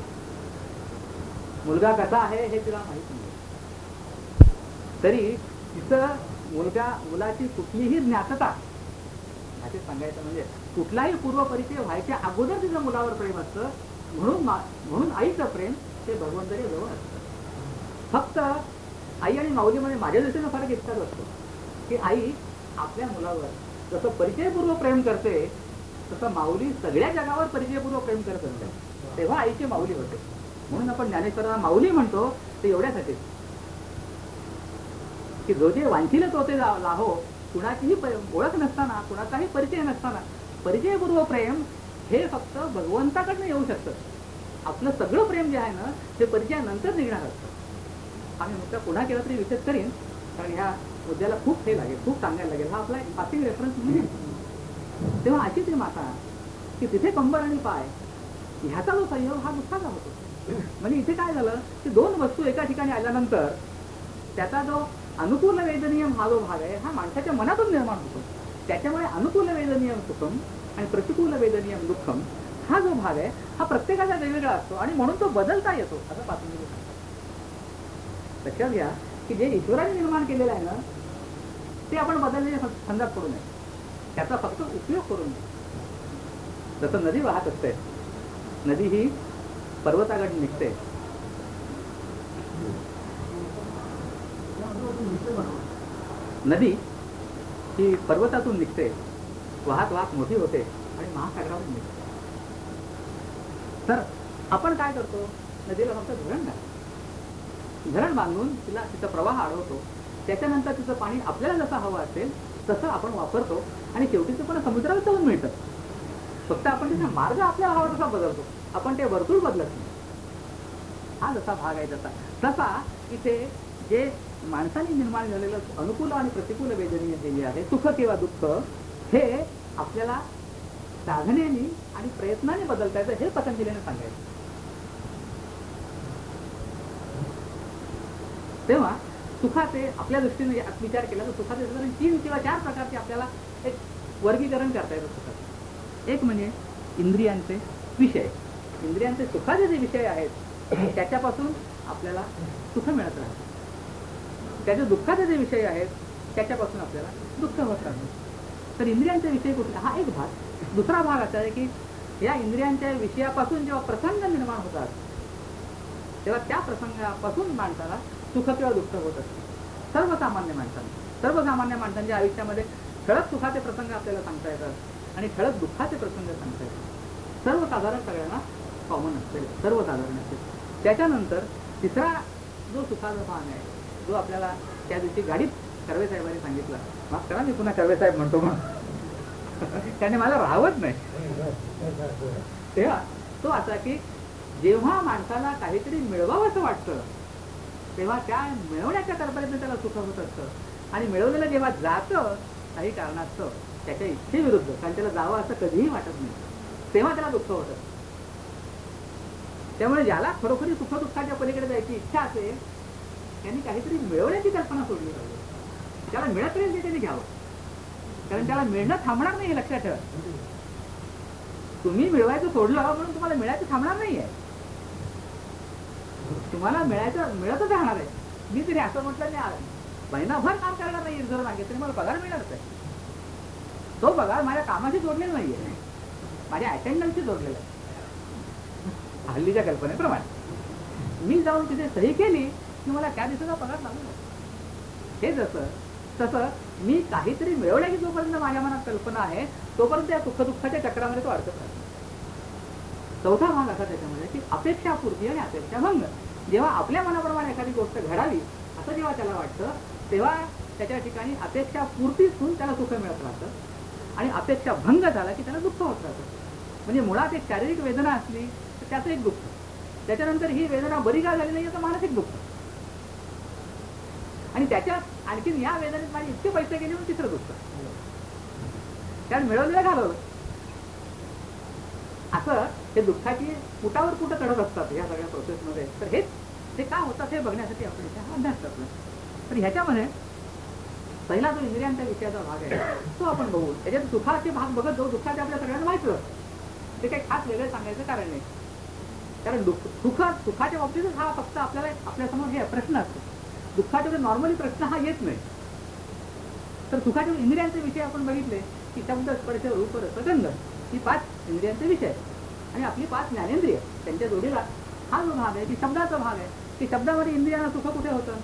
मुलगा कसा आहे हे तिला माहित नाही, तरी तिचं मुलाची कुठलीही ज्ञातता सांगायचं म्हणजे कुठलाही पूर्व परिचय व्हायच्या अगोदर तिचं मुलावर प्रेम असतं. म्हणून आईचं प्रेम ते भगवंताच्या जवळ असतं. फक्त आई आणि माऊलीमध्ये माझ्या दृष्टीनं फरक इतकाच असतो की आई आपल्या मुलावर जसं परिचयपूर्व प्रेम करते तसं माऊली सगळ्या जगावर परिचयपूर्व प्रेम करत असते, तेव्हा आईची माऊली होते. म्हणून आपण ज्ञानेश्वरांना माऊली म्हणतो ते एवढ्यासाठी की जो जे वांछिले तो ते लाहो, कुणाचीही ओळख नसताना, कुणाचाही परिचय नसताना परिचयपूर्व प्रेम हे फक्त भगवंताकडनं येऊ शकतं. आपलं सगळं प्रेम जे आहे ना ते परिचयानंतर निघणार असतं. आम्ही मुद्दा पुन्हा केला तरी विशेष करीन, कारण ह्या मुद्द्याला खूप हे लागेल, खूप सांगायला लागेल. हा आपला पासिंग रेफरन्स म्हणून तेव्हा अशी ती माता की तिथे कंबर आणि पाय ह्याचा जो संयोग हा दुःखाचा होतो. म्हणजे इथे काय झालं की दोन वस्तू एका ठिकाणी आल्यानंतर त्याचा जो अनुकूल वेदनीयम हा जो भाग आहे हा माणसाच्या मनातून निर्माण होतो. त्याच्यामुळे अनुकूल वेदनीयम सुखम आणि प्रतिकूल वेदनीयम दुःखम हा जो भाग आहे हा प्रत्येकाचा वेगवेगळा असतो आणि म्हणून तो बदलता येतो असं पातंजली सांगतात. लक्षात घ्या की जे ईश्वराने निर्माण केलेलं आहे ना ते आपण बदलण्याच्या फंदात पडू नये, त्याचा फक्त उपयोग करू नये. जसं नदी वाहत असते, नदी ही पर्वताकडे निघते, नदी ही पर्वतातून निघते, वाहत वाहत मोठी होते आणि महासागरातून निघते. तर आपण काय करतो, नदीला फक्त धरण बांधून तिला तिचा प्रवाह अडवतो, त्याच्यानंतर तिचं पाणी आपल्याला जसं हवं असेल तसं आपण वापरतो आणि शेवटीचं पण समुद्राला जाऊन मिळतं. फक्त आपण तिचा मार्ग आपल्याला हवा तसा बदलतो, आपण ते वर्तुळ बदलत नाही. हा जसा भाग आहे तसा इथे जे माणसाने निर्माण झालेलं अनुकूल आणि प्रतिकूल वेदनीय जे आहे सुख किंवा दुःख हे आपल्याला साधनेने आणि प्रयत्नाने बदलता येतं हे पतंजलीने सांगायचं. तेव्हा सुखाचे आपल्या दृष्टीने विचार केला तर सुखाचे 3 किंवा 4 प्रकारचे आपल्याला एक वर्गीकरण करता येतं सुखाचे. एक म्हणजे इंद्रियांचे विषय, इंद्रियांचे सुखाचे जे विषय आहेत त्याच्यापासून आपल्याला सुख मिळत राहतं. त्याचे दुःखाचे जे विषय आहेत त्याच्यापासून आपल्याला दुःख होत राहतं. तर इंद्रियांचे विषय कुठले हा एक भाग. दुसरा भाग असा आहे की या इंद्रियांच्या विषयापासून जेव्हा प्रसंग निर्माण होतात तेव्हा त्या प्रसंगापासून माणसाला सुख किंवा दुःख होत असते. सर्वसामान्य माणसांच्या आयुष्यामध्ये ठळक सुखाचे प्रसंग आपल्याला सांगता येतात आणि ठळक दुःखाचे प्रसंग सांगता येतात. सर्वसाधारण सगळ्यांना कॉमन असते, सर्वसाधारण असते. त्याच्यानंतर तिसरा जो सुखाचा भाग आहे जो आपल्याला त्या दिवशी गाडीत कर्वे साहेबांनी सांगितला, माफ करा मी पुन्हा कर्वे साहेब म्हणतो म्हणून त्याने मला राहवत नाही, तेव्हा तो असा की जेव्हा माणसाला काहीतरी मिळवावं असं वाटतं तेव्हा त्या मिळवण्याच्या कल्पनेतून त्याला सुख होत असतं आणि मिळवलेलं जेव्हा जातं काही कारणास्तव त्याच्या इच्छेविरुद्ध, कारण त्याला जावं असं कधीही वाटत नाही, तेव्हा त्याला दुःख होतं. त्यामुळे ज्याला खरोखरी सुख दुःखाच्या पलीकडे जायची इच्छा असेल त्यांनी काहीतरी मिळवण्याची कल्पना सोडली पाहिजे. त्याला मिळत राहील ते त्यांनी घ्यावं, कारण त्याला मिळणं थांबणार नाही हे लक्षात ठेवा. तुम्ही मिळवायचं सोडलं म्हणून तुम्हाला मिळायचं थांबणार नाहीये, तुम्हाला मिळतच राहणार आहे. मी तरी असं म्हटलं नाही महिनाभर काम करणार नाही जर मागे तरी मला पगार मिळणारच आहे. तो पगार माझ्या कामाशी जोडलेला नाहीये, माझ्या अटेंडन्सशी जोडलेला आहे. हल्लीच्या कल्पनेप्रमाणे मी जाऊन तिथे सही केली की मला त्या दिवसाचा पगार लागू. हे तसं मी काहीतरी मिळवण्याची जोपर्यंत माझ्या मनात कल्पना आहे तोपर्यंत या सुखदुःखाच्या चक्रामध्ये तो अडकत राहतो. चौथा भाग असा त्याच्यामध्ये की अपेक्षापूर्ती आणि अपेक्षाभंग. जेव्हा आपल्या मनाप्रमाणे एखादी गोष्ट घडावी असं जेव्हा त्याला वाटतं तेव्हा त्याच्या ठिकाणी अपेक्षापूर्तीच होऊन त्याला सुख मिळत राहतं आणि अपेक्षाभंग झाला की त्याला दुःख होत राहतं. म्हणजे मुळात एक शारीरिक वेदना असली तर त्याचं एक दुःख, त्याच्यानंतर ही वेदना बरी का झाली नाही याचं मानसिक दुःख, आणि त्याच्यात आणखीन या वेदनेत माझे इतके पैसे गेले म्हणून तिसरं दुःख, कारण मिळवलेलं घालवलं. असं हे दुःखाची कुटावर कुठं चढत असतात या सगळ्या प्रोसेसमध्ये. तर हेच ते का होतात हे बघण्यासाठी आपण इथे हा अभ्यास करतो. तर ह्याच्यामध्ये पहिला जो इंद्रियांच्या विषयाचा भाग आहे तो आपण बघू. त्याच्यात सुखाचे भाग बघत जाऊ. दुःखाचे आपल्या सगळ्यांना माहिती असतं, ते काही खास वेगळं सांगायचं कारण नाही. कारण सुखाच्या बाबतीतच हा फक्त आपल्याला आपल्यासमोर हे प्रश्न असतो. दुःखाच्या नॉर्मली प्रश्न हा येत नाही. तर सुखाच्या इंद्रियांचे विषय आपण बघितले की शब्द स्पर्श रूप रस गंध ही 5 इंद्रियांचे विषय आणि आपली 5 ज्ञानेंद्रिय त्यांच्या जोडीला हा जो भाग आहे की शब्दाचा भाग आहे की शब्दामध्ये इंद्रियांना सुख कुठे होतं.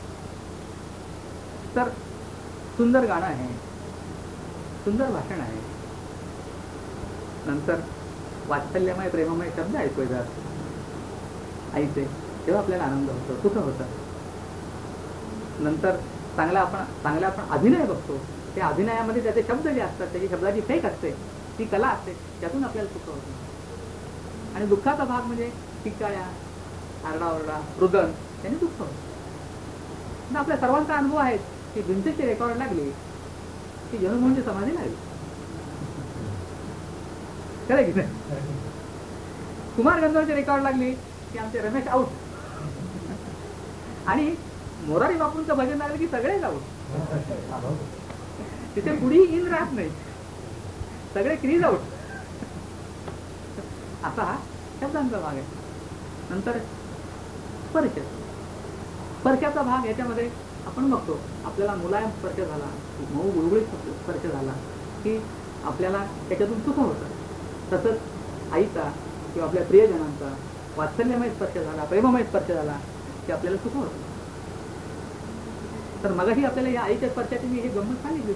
तर सुंदर गाणं आहे, सुंदर भाषण आहे, नंतर वात्सल्यमय प्रेममय शब्द ऐकू येतात आईचे, तेव्हा आपल्याला आनंद होतो, सुख होतं. नंतर चांगला आपण अभिनय बघतो, त्या अभिनयामध्ये त्याचे शब्द जे असतात त्याची शब्दाची फेक असते, ती कला असते, त्यातून आपल्याला सुख होतं. आणि दुःखाचा भाग म्हणजे टिकाळ्या, आरडाओरडा, रुदन त्याने दुःख होतं. आपल्या सर्वांचा अनुभव आहे की भिंतीची रेकॉर्ड लागली की जणू म्हणजे समाधी लागली, खरं की नाही. कुमार गंधर्वची रेकॉर्ड लागली की आमचे रमेश आऊट. आणि मोरारी बापूंचं भजन लागलं की सगळेच आऊट. तिथे कुणी इन राहत नाही, सगळे क्रीज आऊट. असा हा शब्दांचा भाग आहे. नंतर स्पर्श, स्पर्शाचा भाग याच्यामध्ये आपण बघतो. आपल्याला मुलायम स्पर्श झाला, मऊ गुळगुळीत स्पर्श झाला की आपल्याला त्याच्यातून सुख होतं. तसंच आईचा किंवा आपल्या प्रियजनांचा वात्सल्यमय स्पर्श झाला, प्रेममय स्पर्श झाला की आपल्याला सुख होतं. तर मगाशी आपल्याला या आईच्या स्पर्शाची मी हे गंमत सांगितली.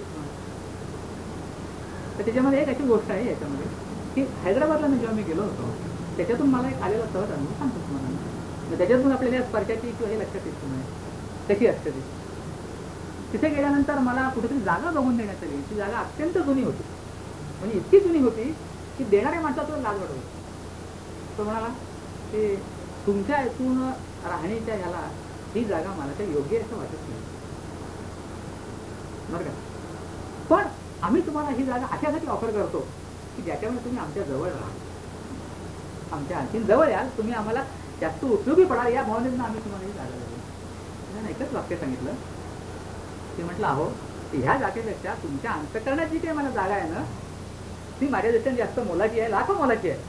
तर त्याच्यामध्ये एक अशी गोष्ट आहे याच्यामध्ये की हैदराबादला मी जेव्हा मी गेलो होतो त्याच्यातून मला एक आलेला सहज अनुभव सांगतो तुम्हाला. त्याच्यातून आपल्याला या स्पर्शाची किंवा हे लक्षात येत नाही कशी असते ती. तिथे गेल्यानंतर मला कुठेतरी जागा बघून देण्यात आली. ती जागा अत्यंत जुनी होती, म्हणजे इतकी जुनी होती की देणाऱ्या माणसाचं लाज वाटत होती. तो म्हणाला की तुमच्या ऐकून राहणीच्या ह्याला ही जागा मला काही योग्य असं वाटत नाही बरं का, पण आम्ही तुम्हाला ही जागा अशासाठी ऑफर करतो की ज्याच्यामुळे तुम्ही आमच्या जवळ राहा, आमच्या आणखी जवळ याल, तुम्ही आम्हाला जास्त उपयोगी पडाल या भावनेनं आम्ही तुम्हाला ही जागा देतो. त्यानं एकच वाक्य सांगितलं. ते म्हटलं अहो ह्या जागेपेक्षा तुमच्या अंतःकरणात जी काही मला जागा आहे ना ती माझ्या दृष्टीने जास्त मोलाची आहे, लाखो मोलाची आहे.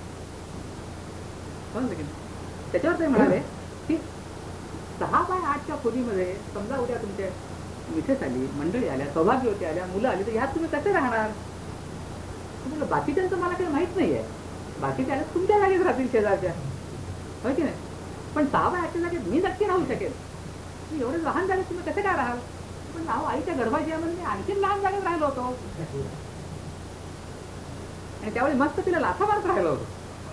समजलं की त्याच्यावर ते म्हणाले की 6x8च्या खोलीमध्ये समजा उद्या तुमच्या मिसेस आली, मंडळी आल्या, सौभाग्यवती आल्या, मुलं आली, तर ह्यात तुम्ही कसे राहणार? तुम्हाला बाकीच्यांचं मला काही माहित नाहीये, बाकीच्या आल्या तुमच्या जागेत राहतील शेजारच्या, होय की नाही. पण 6x8च्या जागेत मी नक्की राहू शकेल. तुम्ही एवढे लहान जागेत तुम्ही कसे काय राहाल? पण अहो आईच्या गर्भाशयामध्ये मी आणखी लहान जागेत राहिलो होतो आणि त्यावेळी मस्त तिला लाथा मारत राहिलो होतो.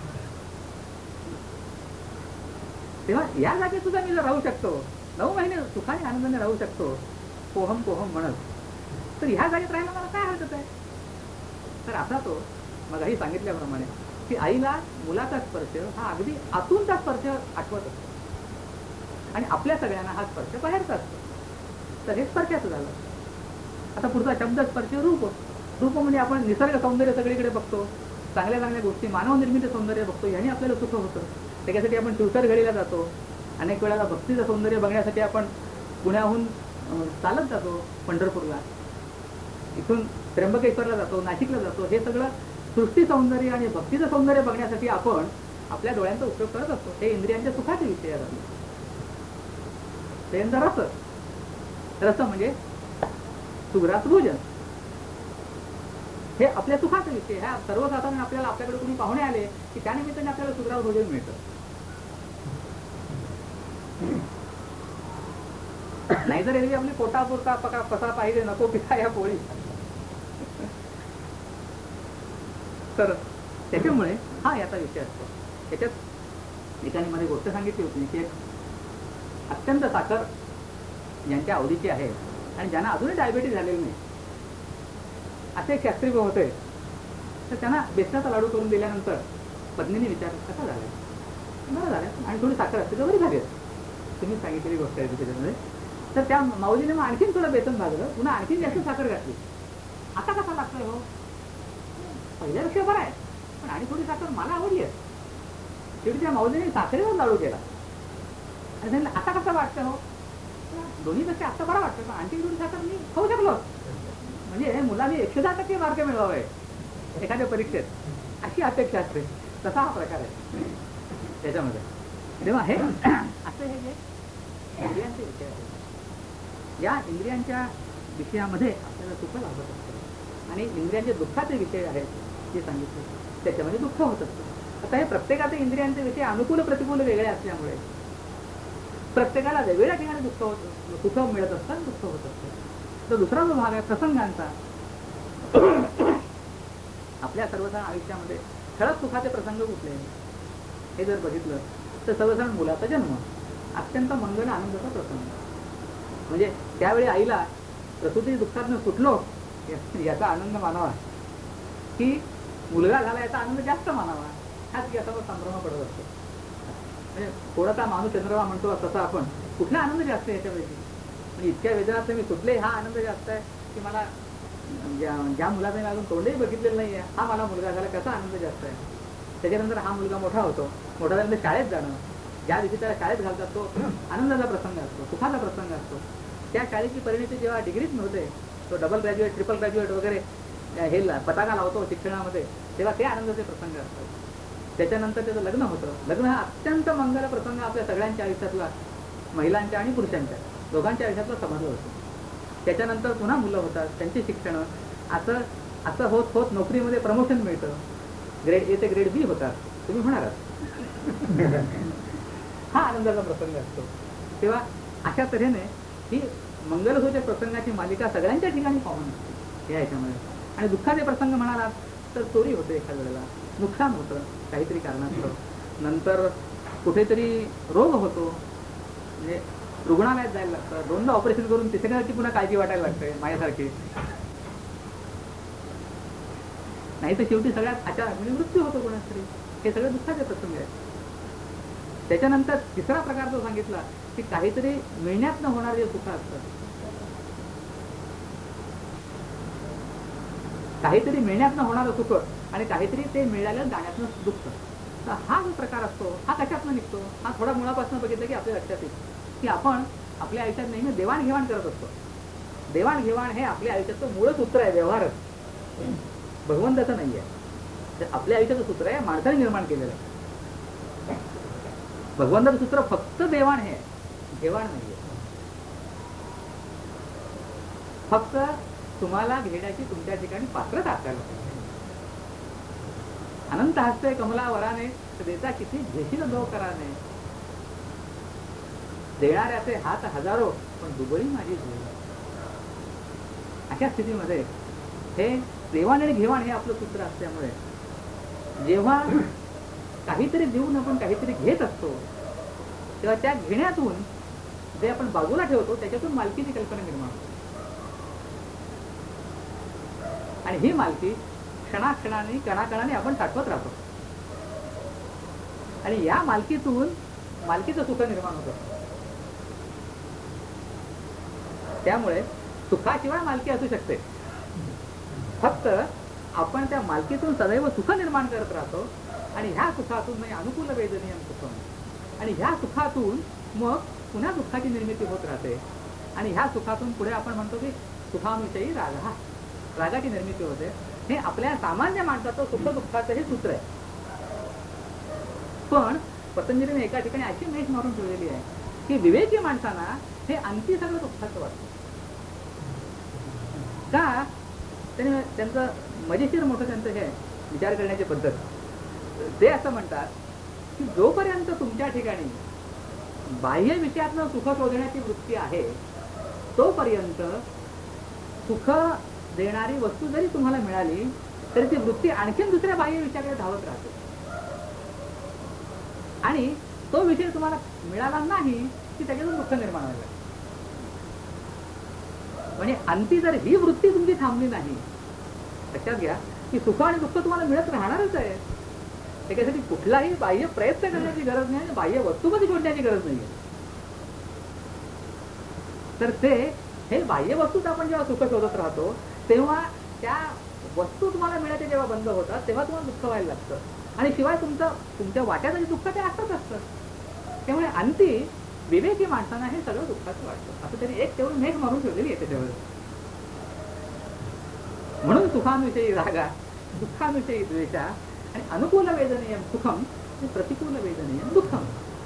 तेव्हा या जागेत सुद्धा मी जर राहू शकतो, 9 महिने सुखाने आनंदाने राहू शकतो, पोहम पोहम म्हणत, तर ह्या जागेत राहायला मला काय हरकत आहे? तर असा तो मगाही सांगितल्याप्रमाणे की आईला मुलाचा स्पर्श हा अगदी आतूनचा स्पर्श आठवत असतो आणि आपल्या सगळ्यांना हा स्पर्श बाहेरचा असतो. तर हे स्पर्शाचं झालं. आता पुढचा शब्द स्पर्श रूप. रूप म्हणजे आपण निसर्ग सौंदर्य सगळीकडे बघतो, चांगल्या चांगल्या गोष्टी, मानवनिर्मित सौंदर्य बघतो, याने आपल्याला सुख होतं. त्याच्यासाठी आपण शिवसरघडीला जातो. अनेक वेळेला भक्तीचं सौंदर्य बघण्यासाठी आपण पुण्याहून चालत जातो पंढरपूरला, इथून त्र्यंबकेश्वरला जातो, नाशिकला जातो. हे सगळं सृष्टी सौंदर्य आणि भक्तीचं सौंदर्य बघण्यासाठी आपण आपल्या डोळ्यांचा उपयोग करत असतो. हे इंद्रियांच्या सुखाचे विषय आहेत. त्यानंतर रस. रस म्हणजे सुग्रास भोजन, हे आपल्या सुखाचा विषय. ह्या सर्वसाधारण आपल्याला आपल्याकडे कोणी पाहुणे आले की त्यानिमित्ताने आपल्याला सुग्रास भोजन मिळतं. नाहीतर एरवी आपली पोटापुरता कसा पाहिजे, नको पिता या पोळी. तर त्याच्यामुळे हा याचा विषय असतो. त्याच्यात एकाने मध्ये गोष्ट सांगितली होती की एक अत्यंत साखर ज्यांच्या आवडीची आहे आणि ज्यांना अजूनही डायबिटीस झालेली नाही असे एक शास्त्री होते. तर त्यांना बेसनाचा लाडू करून दिल्यानंतर पत्नीने विचारलं कसा झाला? बरं झालं आणि थोडी साखर असते तर बरी झाली. तुम्ही सांगितलेली गोष्ट आहे त्याच्यामध्ये. तर त्या माऊलीने मग आणखीन थोडं बेसन भाजलं, पुन्हा आणखीन जास्त साखर घातली. आता कसा लागतोय हो? पहिल्यापेक्षा बरं आहे, पण आणि थोडी साखर मला आवडली आहे. शेवटी त्या माऊलीने साखरेवर लाडू केला आणि सांगितलं आता कसं वाटतं हो? दोन्हीपेक्षा आता बरं वाटतं, पण आणखी थोडी साखर मी खाऊ शकलो. म्हणजे मुलांनी 110% मार्क मिळवावे एखाद्या परीक्षेत अशी अपेक्षा असते. तसा हा प्रकार आहे त्याच्यामध्ये. तेव्हा हे असं हे जे इंद्रियांचे विषय आहेत, या इंद्रियांच्या विषयामध्ये आपल्याला सुख लाभत असतं आणि इंद्रियांचे दुःखाचे विषय आहेत ते सांगितले, त्याच्यामध्ये दुःख होत असतं. आता हे प्रत्येकाचे इंद्रियांचे विषय अनुकूल प्रतिकूल वेगळे असल्यामुळे प्रत्येकाला वेगवेगळ्या ठिकाणी सुख मिळत असतं, दुःख होत असतं. तर दुसरा जो भाग आहे प्रसंगांचा. आपल्या सर्वसाधारण आयुष्यामध्ये ठळक सुखाचे प्रसंग कुठले हे जर बघितलं तर सर्वसाधारण मुलाचा जन्म अत्यंत मंगल आनंदाचा प्रसंग. म्हणजे त्यावेळी आईला प्रसूती दुःखातून सुटलो याचा आनंद मानावा की मुलगा झाला याचा आनंद जास्त मानावा, हाच याचा संभ्रम पडत असतो. म्हणजे थोडासा माणूस चंद्रवा म्हणतो तसा आपण कुठला आनंद जास्त आहे याच्यापैकी? म्हणजे इतक्या वेदनात मी सुटले हा आनंद जास्त आहे की मला ज्या मुलाचा मी अजून तोंडही बघितलेलं नाही आहे हा मला मुलगा झाला कसा आनंद जास्त आहे? त्याच्यानंतर हा मुलगा मोठा होतो, मोठा झाल्यानंतर शाळेत जाणं, ज्या दिवशी त्याला शाळेत घालतात तो आनंदाचा प्रसंग असतो, सुखाचा प्रसंग असतो. त्या शाळेची परिणती जेव्हा डिग्रीच नव्हते, तो डबल ग्रॅज्युएट, ट्रिपल ग्रॅज्युएट वगैरे हे पताका लावतो शिक्षणामध्ये, तेव्हा ते आनंदाचे प्रसंग असतात. त्याच्यानंतर त्याचं लग्न होतं. लग्न हा अत्यंत मंगल प्रसंग आपल्या सगळ्यांच्या आयुष्यातला, महिलांच्या आणि पुरुषांच्या दोघांच्या आयुष्यातला समजलं होतं. त्याच्यानंतर पुन्हा मुलं होतात, त्यांची शिक्षणं, असं असं होत होत नोकरीमध्ये प्रमोशन मिळतं, ग्रेड ए ते ग्रेड बी होतात, तुम्ही म्हणालात. हा आनंदाचा प्रसंग असतो. तेव्हा अशा तऱ्हेने ही मंगलसूचक प्रसंगाची मालिका सगळ्यांच्या ठिकाणी कॉमन असते या ह्याच्यामध्ये. आणि दुःखाचे प्रसंग म्हणालात तर चोरी होते, एखाद्या वेळेला नुकसान होतं काहीतरी कारणास्तव, नंतर कुठेतरी रोग होतो, म्हणजे रुग्णालयात जायला लागतं, दोनदा ऑपरेशन करून तिसऱ्याची पुन्हा काळजी वाटायला लागते माझ्यासारखी, नाही तर शेवटी सगळ्यात अचानक म्हणजे मृत्यू होतो कोणाच तरी. हे सगळे दुःखाचे प्रसंग आहेत. त्याच्यानंतर तिसरा प्रकार जो सांगितला की काहीतरी मिळण्यात न होणारे सुख असतं, काहीतरी मिळण्यात न होणारं सुख आणि काहीतरी ते मिळालं जाण्यातनं दुःख. तर हा जो प्रकार असतो हा कशातनं निघतो, हा थोडा मुळापासून बघितलं की आपल्या लक्षात येईल की आपण आपल्या आयुष्यात नेहमी देवाणघेवाण करत असतो. देवाणघेवाण हे आपल्या आयुष्याचं मूळ सूत्र आहे, व्यवहारच, भगवंताचं नाही आहे. तर आपल्या आयुष्याचं सूत्र आहे, माणसाने निर्माण केलेलं आहे. भगवंताचं सूत्र फक्त देवाण हे, घेवाण नाहीये. फक्त तुम्हाला घेण्याची तुमच्या ठिकाणी पात्रता असायला पाहिजे. अनंत हस्ते कमला वराने देता किती घेशील दो कराने, देणाऱ्याचे हात हजारो पण दुबळी माझी झोळी. अशा स्थितीमध्ये हे देवाण आणि घेवाण हे आपलं सूत्र असल्यामुळे जेव्हा काहीतरी देऊन आपण काहीतरी घेत असतो तेव्हा त्या घेण्यातून जे आपण बाजूला ठेवतो त्याच्यातून मालकीची कल्पना निर्माण होते. आणि ही मालकी क्षणाक्षणाने कणाकणाने आपण साठवत राहतो आणि या मालकीतून मालकीचं सुख निर्माण होतं. त्यामुळे सुखाशिवाय मालकी असू शकते, फक्त आपण त्या मालकीतून सदैव सुख निर्माण करत राहतो आणि ह्या सुखातून म्हणजे अनुकूल वेदनीय सुख, आणि ह्या सुखातून मग पुन्हा दुःखाची निर्मिती होत राहते आणि ह्या सुखातून पुढे आपण म्हणतो की सुखाविषयी राग, रागाची निर्मिती होते. हे आपल्या सामान्य माणसाचं सुख दुःखाचं हे सूत्र आहे. पण पतंजलीने एका ठिकाणी अशी मेष मारून ठेवलेली आहे की विवेकी माणसांना हे अंती सगळं दुःखाचं वाटतं. का? त्याने त्यांचं मजेशीर मोठं त्यांचं हे विचार करण्याची पद्धत, ते असं म्हणतात की जोपर्यंत तुमच्या ठिकाणी बाह्य विषयातनं सुख शोधण्याची वृत्ती आहे तोपर्यंत सुख देणारी वस्तू जरी तुम्हाला मिळाली तरी ती वृत्ती आणखीन दुसऱ्या बाह्य विषयाकडे धावत राहते आणि तो विषय तुम्हाला मिळाला नाही की त्याच्यातून दुःख निर्माण व्हायला. म्हणजे अंती जर ही वृत्ती तुमची थांबली नाही, लक्षात घ्या की सुख आणि दुःख तुम्हाला मिळत राहणारच आहे. त्याच्यासाठी कुठलाही बाह्य प्रयत्न करण्याची गरज नाही आणि बाह्य वस्तूमध्ये जोडण्याची गरज नाही. तर ते हे बाह्य वस्तूत आपण जेव्हा सुख शोधत राहतो तेव्हा त्या वस्तू तुम्हाला मिळायचे जेव्हा बंद होतात तेव्हा तुम्हाला दुःख व्हायला लागतं आणि शिवाय तुमच्या वाट्यात दुःख ते असतच असतं. त्यामुळे अंती विवेकी माणसांना हे सगळं दुःखाचं वाटतं. असं तरी एक तेवढी मेघ मारून ठेवलेली आहे त्याच्यावर. म्हणून सुखांविषयी रागा, दुःखांविषयी द्वेषा आणि अनुकूल वेदनीय सुखम प्रतिकूल वेदनीय दुःखम.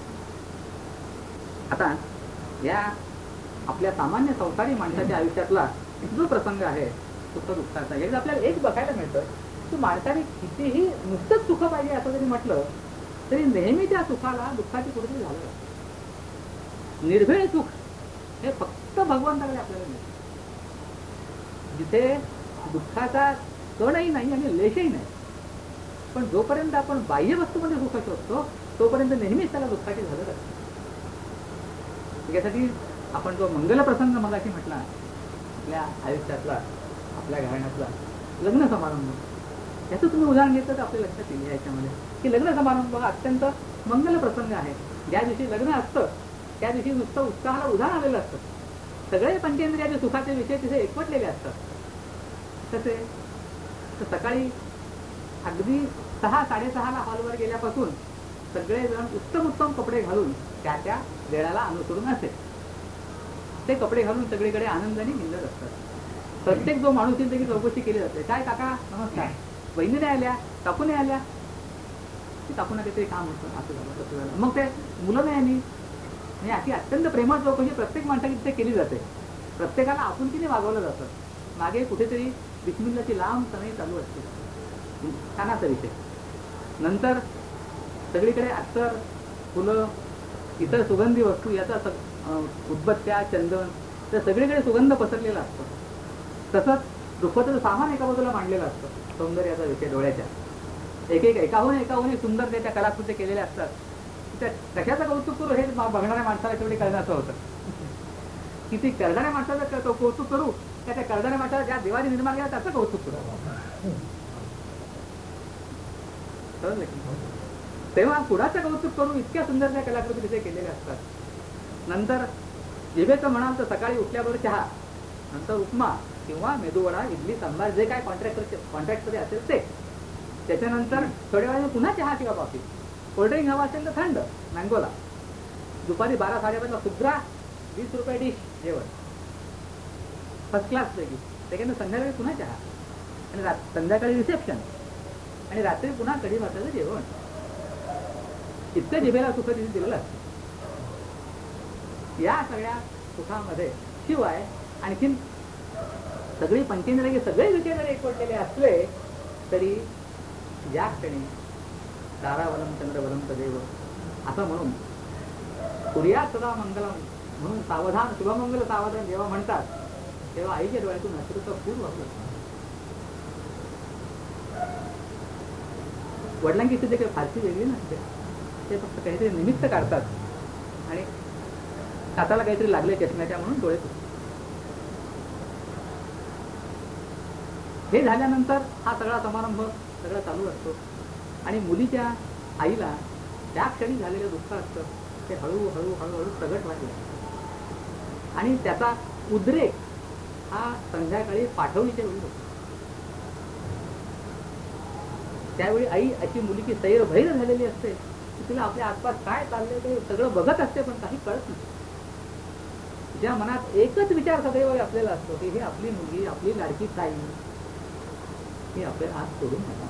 आता या आपल्या सामान्य संसारी माणसाच्या आयुष्यातला जो प्रसंग आहे सुख दुःखाचा, एकदा आपल्याला एक बघायला मिळतं की माणसाने कितीही नुसतंच सुख पाहिजे असं जरी म्हटलं तरी नेहमी त्या सुखाला दुःखाची कुठेतरी झालं. निर्भेळ सुख हे फक्त भगवंताकडे आपल्याला मिळतं, जिथे दुःखाचा कणही नाही आणि लेशही नाही. पण जोपर्यंत आपण बाह्य वस्तूमध्ये सुख शोधतो तोपर्यंत नेहमीच त्याला दुःखाची झालं असतं. त्यासाठी आपण जो मंगल प्रसंग मगाशी म्हटला आपल्या आयुष्यातला, आपल्या घराण्यातला लग्न समारंभ, याचं तुम्ही उदाहरण घेतलं तर आपल्या लक्षात येईल याच्यामध्ये की लग्न समारंभ अत्यंत मंगल प्रसंग आहे. ज्या दिवशी लग्न असतं त्या दिवशी नुसतं उत्साहाला उधाण आलेलं असतं. सगळे पंचेंद्रियाचे सुखाचे विषय तिथे एकवटलेले असतात. कसे तर सकाळी अगदी 6:30ला हॉलवर गेल्यापासून सगळेजण उत्तम उत्तम कपडे घालून त्या वेळाला अनुसरून असेल ते कपडे घालून सगळीकडे आनंदाने हिंडत असतात. प्रत्येक जो माणूस येईल त्याची चौकशी केली जाते. काय काका नमस्कार, बहिणी नाही आल्या, काकू नाही आल्या, काकूना काहीतरी काम होतं, असं झालं तसं झालं. मग ते मुलं नाही आली. म्हणजे अशी अत्यंत प्रेमळ चौकशी प्रत्येक माणसाची तिथे केली जाते. प्रत्येकाला आपुलकीने वागवलं जातं. मागे कुठेतरी बिस्मिल्लाची लांब सनई चालू असते, कानाचा विषय. नंतर सगळीकडे अत्तर, फुलं, इतर सुगंधी वस्तू, याचा उदबत्त्या, चंदन, तर सगळीकडे सुगंध पसरलेला असतो. तसंच रुखवताचं सामान एका बाजूला मांडलेलं असतं. सौंदर्याचा विषय डोळ्याच्या एकाहून सुंदर त्या कलाकृती केलेल्या असतात. त्या कशाचं कौतुक करू हे बघणाऱ्या माणसाला शेवटी कळण्याचं होतं की ती करणाऱ्या माणसाचं कौतुक करू त्या करणाऱ्या माणसाला ज्या देवाने निर्माण केला त्याचं कौतुक करू. तेव्हा कुणाचं कौतुक करू इतक्या सुंदर त्या कलाकृती तिथे केलेल्या असतात. नंतर जिभेचं म्हणाल तर सकाळी उठल्याबरोबर चहा, नंतर उपमा किंवा मेदूवडा, इडली, सांबार, जे काय कॉन्ट्रॅक्टमध्ये असेल ते. त्याच्यानंतर थोड्या वेळाने पुन्हा चहा किंवा कॉफी. कोल्ड्रिंक हवा असेल तर थंड मँगोला. दुपारी 12-12:30 सुद्रा 20 रुपये डिश जेवण फर्स्ट क्लास पैकी. त्याच्यानंतर संध्याकाळी पुन्हा चहा आणि संध्याकाळी रिसेप्शन आणि रात्री पुन्हा कढी भाताचं जेवण. इतकं जिभेला सुख तिथे दिलेलं असतं. या सगळ्या सुखामध्ये शिवाय आणखीन सगळी पंचेंद्रिय सगळे विषय जरी एकवटलेले असले तरी ज्या क्षणी तारावलम चंद्रवलम तदेव असं म्हणून सूर्या सदा मंगलम म्हणून सावधान शुभमंगल सावधान जेव्हा म्हणतात तेव्हा आईच्या डोळ्यातून अश्रूचं पूर वाहत. वडिलांची स्थिती काही फारशी वेगळी नसते. ते फक्त काहीतरी निमित्त काढतात आणि हाताला काहीतरी लागले चष्म्याच्या म्हणून डोळे पुसतात. हे झाल्यानंतर हा सगळा समारंभ सगळा चालू असतो आणि मुलीच्या आईला त्या क्षणी झालेलं दुःख असतं ते हळूहळू प्रगट व्हायला आणि त्याचा उद्रेक हा संध्याकाळी पाठवणीच्या वेळी होतो. त्यावेळी आई अशी मुलीची सैरभैर झालेली असते की तिला आपल्या आसपास काय चाललंय ते सगळं बघत असते पण काही कळत नाही. तिच्या मनात एकच विचार सदैव आपल्याला असतो की ही आपली मुलगी, आपली लाडकी ताई ही आपल्याला आज सोडून नका.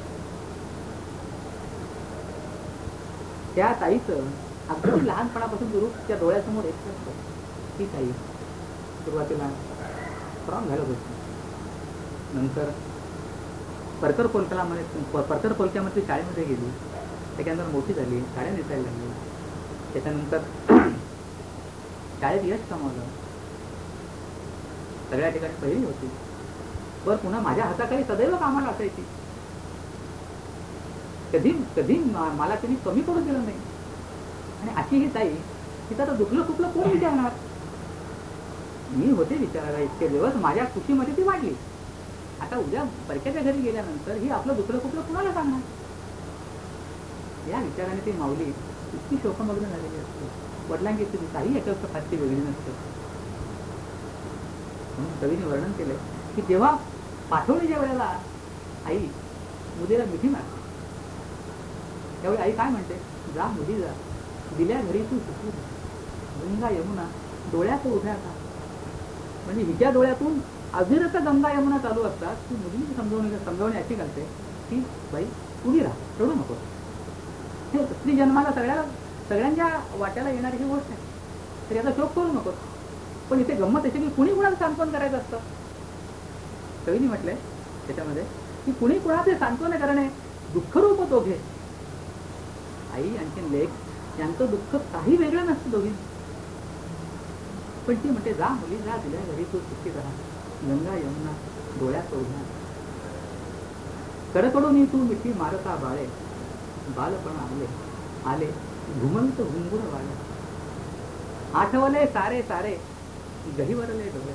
त्या ताईचं अगदी लहानपणापासून रूप त्या डोळ्यासमोर येत असतं. ही ताई सुरुवातीला स्ट्रॉंग घालत होती. नंतर परकर पोलक्यामध्ये शाळेमध्ये गेली. त्याच्यानंतर मोठी झाली, शाळेत नेसायला लागली. त्याच्यानंतर शाळेत यश कमावलं, सगळ्या ठिकाणी पहिली होती. वर पुन्हा माझ्या हाताखाली सदैव कामाला असायची. कधी कधी मला त्यांनी कमी पडून दिलं नाही. आणि अशी ही ताई तिथं तर दुखलं खुपलं कोण विचारणार. मी होते विचारायला इतके दिवस. माझ्या खुशीमध्ये ती वाढली. आता उद्या परक्याच्या घरी गेल्यानंतर ही आपलं दुखलं खुपलं कुणाला सांगणार. या विचाराने ती माऊली इतकी शोकमग्न झालेली असते. वडिलांची स्थिती काही याच्यावर फारशी वेगळी नसते. म्हणून कवीने वर्णन केलंय की जेव्हा पाठवणीच्या वेळेला आई मुलीला मिठी मारते त्यावेळी आई काय म्हणते, जा मुली जा, दिल्या घरी तू सुखी गंगा यमुना डोळ्यात उभ्या का. म्हणजे हिच्या डोळ्यातून अविरत गंगा यमुना चालू असतात. ती मुलीची समजावणी अशी करते की बाई उभी राहा, रडू नको. हे स्त्री जन्माला सगळ्यांच्या वाट्याला येणारी ही गोष्ट आहे. तर याचा शोक करू नको. पण इथे गंमत अशी की कुणी कुणाला सांत्वन करायचं असतं. कवीने म्हटलंय त्याच्यामध्ये की कुणी कुणाचे सांत्वन करणे दुःखरूप दोघे. आई आणखीन लेक यांचं दुःख काही वेगळं नसतं दोघी. पण ती म्हणते जा मुली जा, दिल्या घरी तू सुखी राहा, गंगा यमुना डोळ्यात उभ्या. कडकडून तू मिठी मारता बाळे, बालपण आले आले घुमंत घुंगुर वाळे. आठवले सारे सारे गहिवरले डोळे,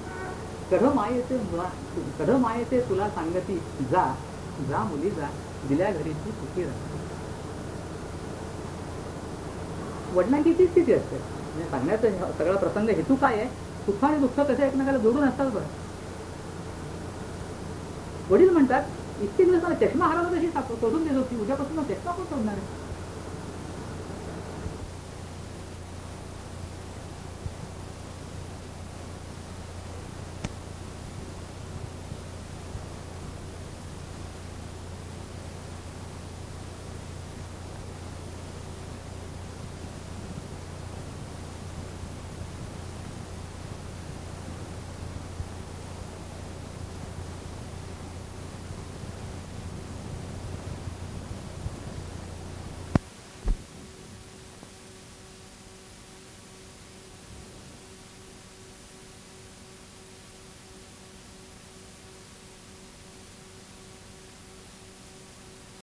कढ मायेचे तुला सांगती, जा जा मुली जा, दिल्या घरी तू सुखी राहा. वडिलांची ती स्थिती असते. म्हणजे सांगण्याचा सगळा प्रसंग हेतू काय आहे, सुख आणि दुःख कसे एकमेकाला जोडून असतात. बरं वडील म्हणतात इतके दिवस मला चष्मा हरवला तशी शोधून देत होती, उद्यापासून चष्मा कोण शोधणार आहे?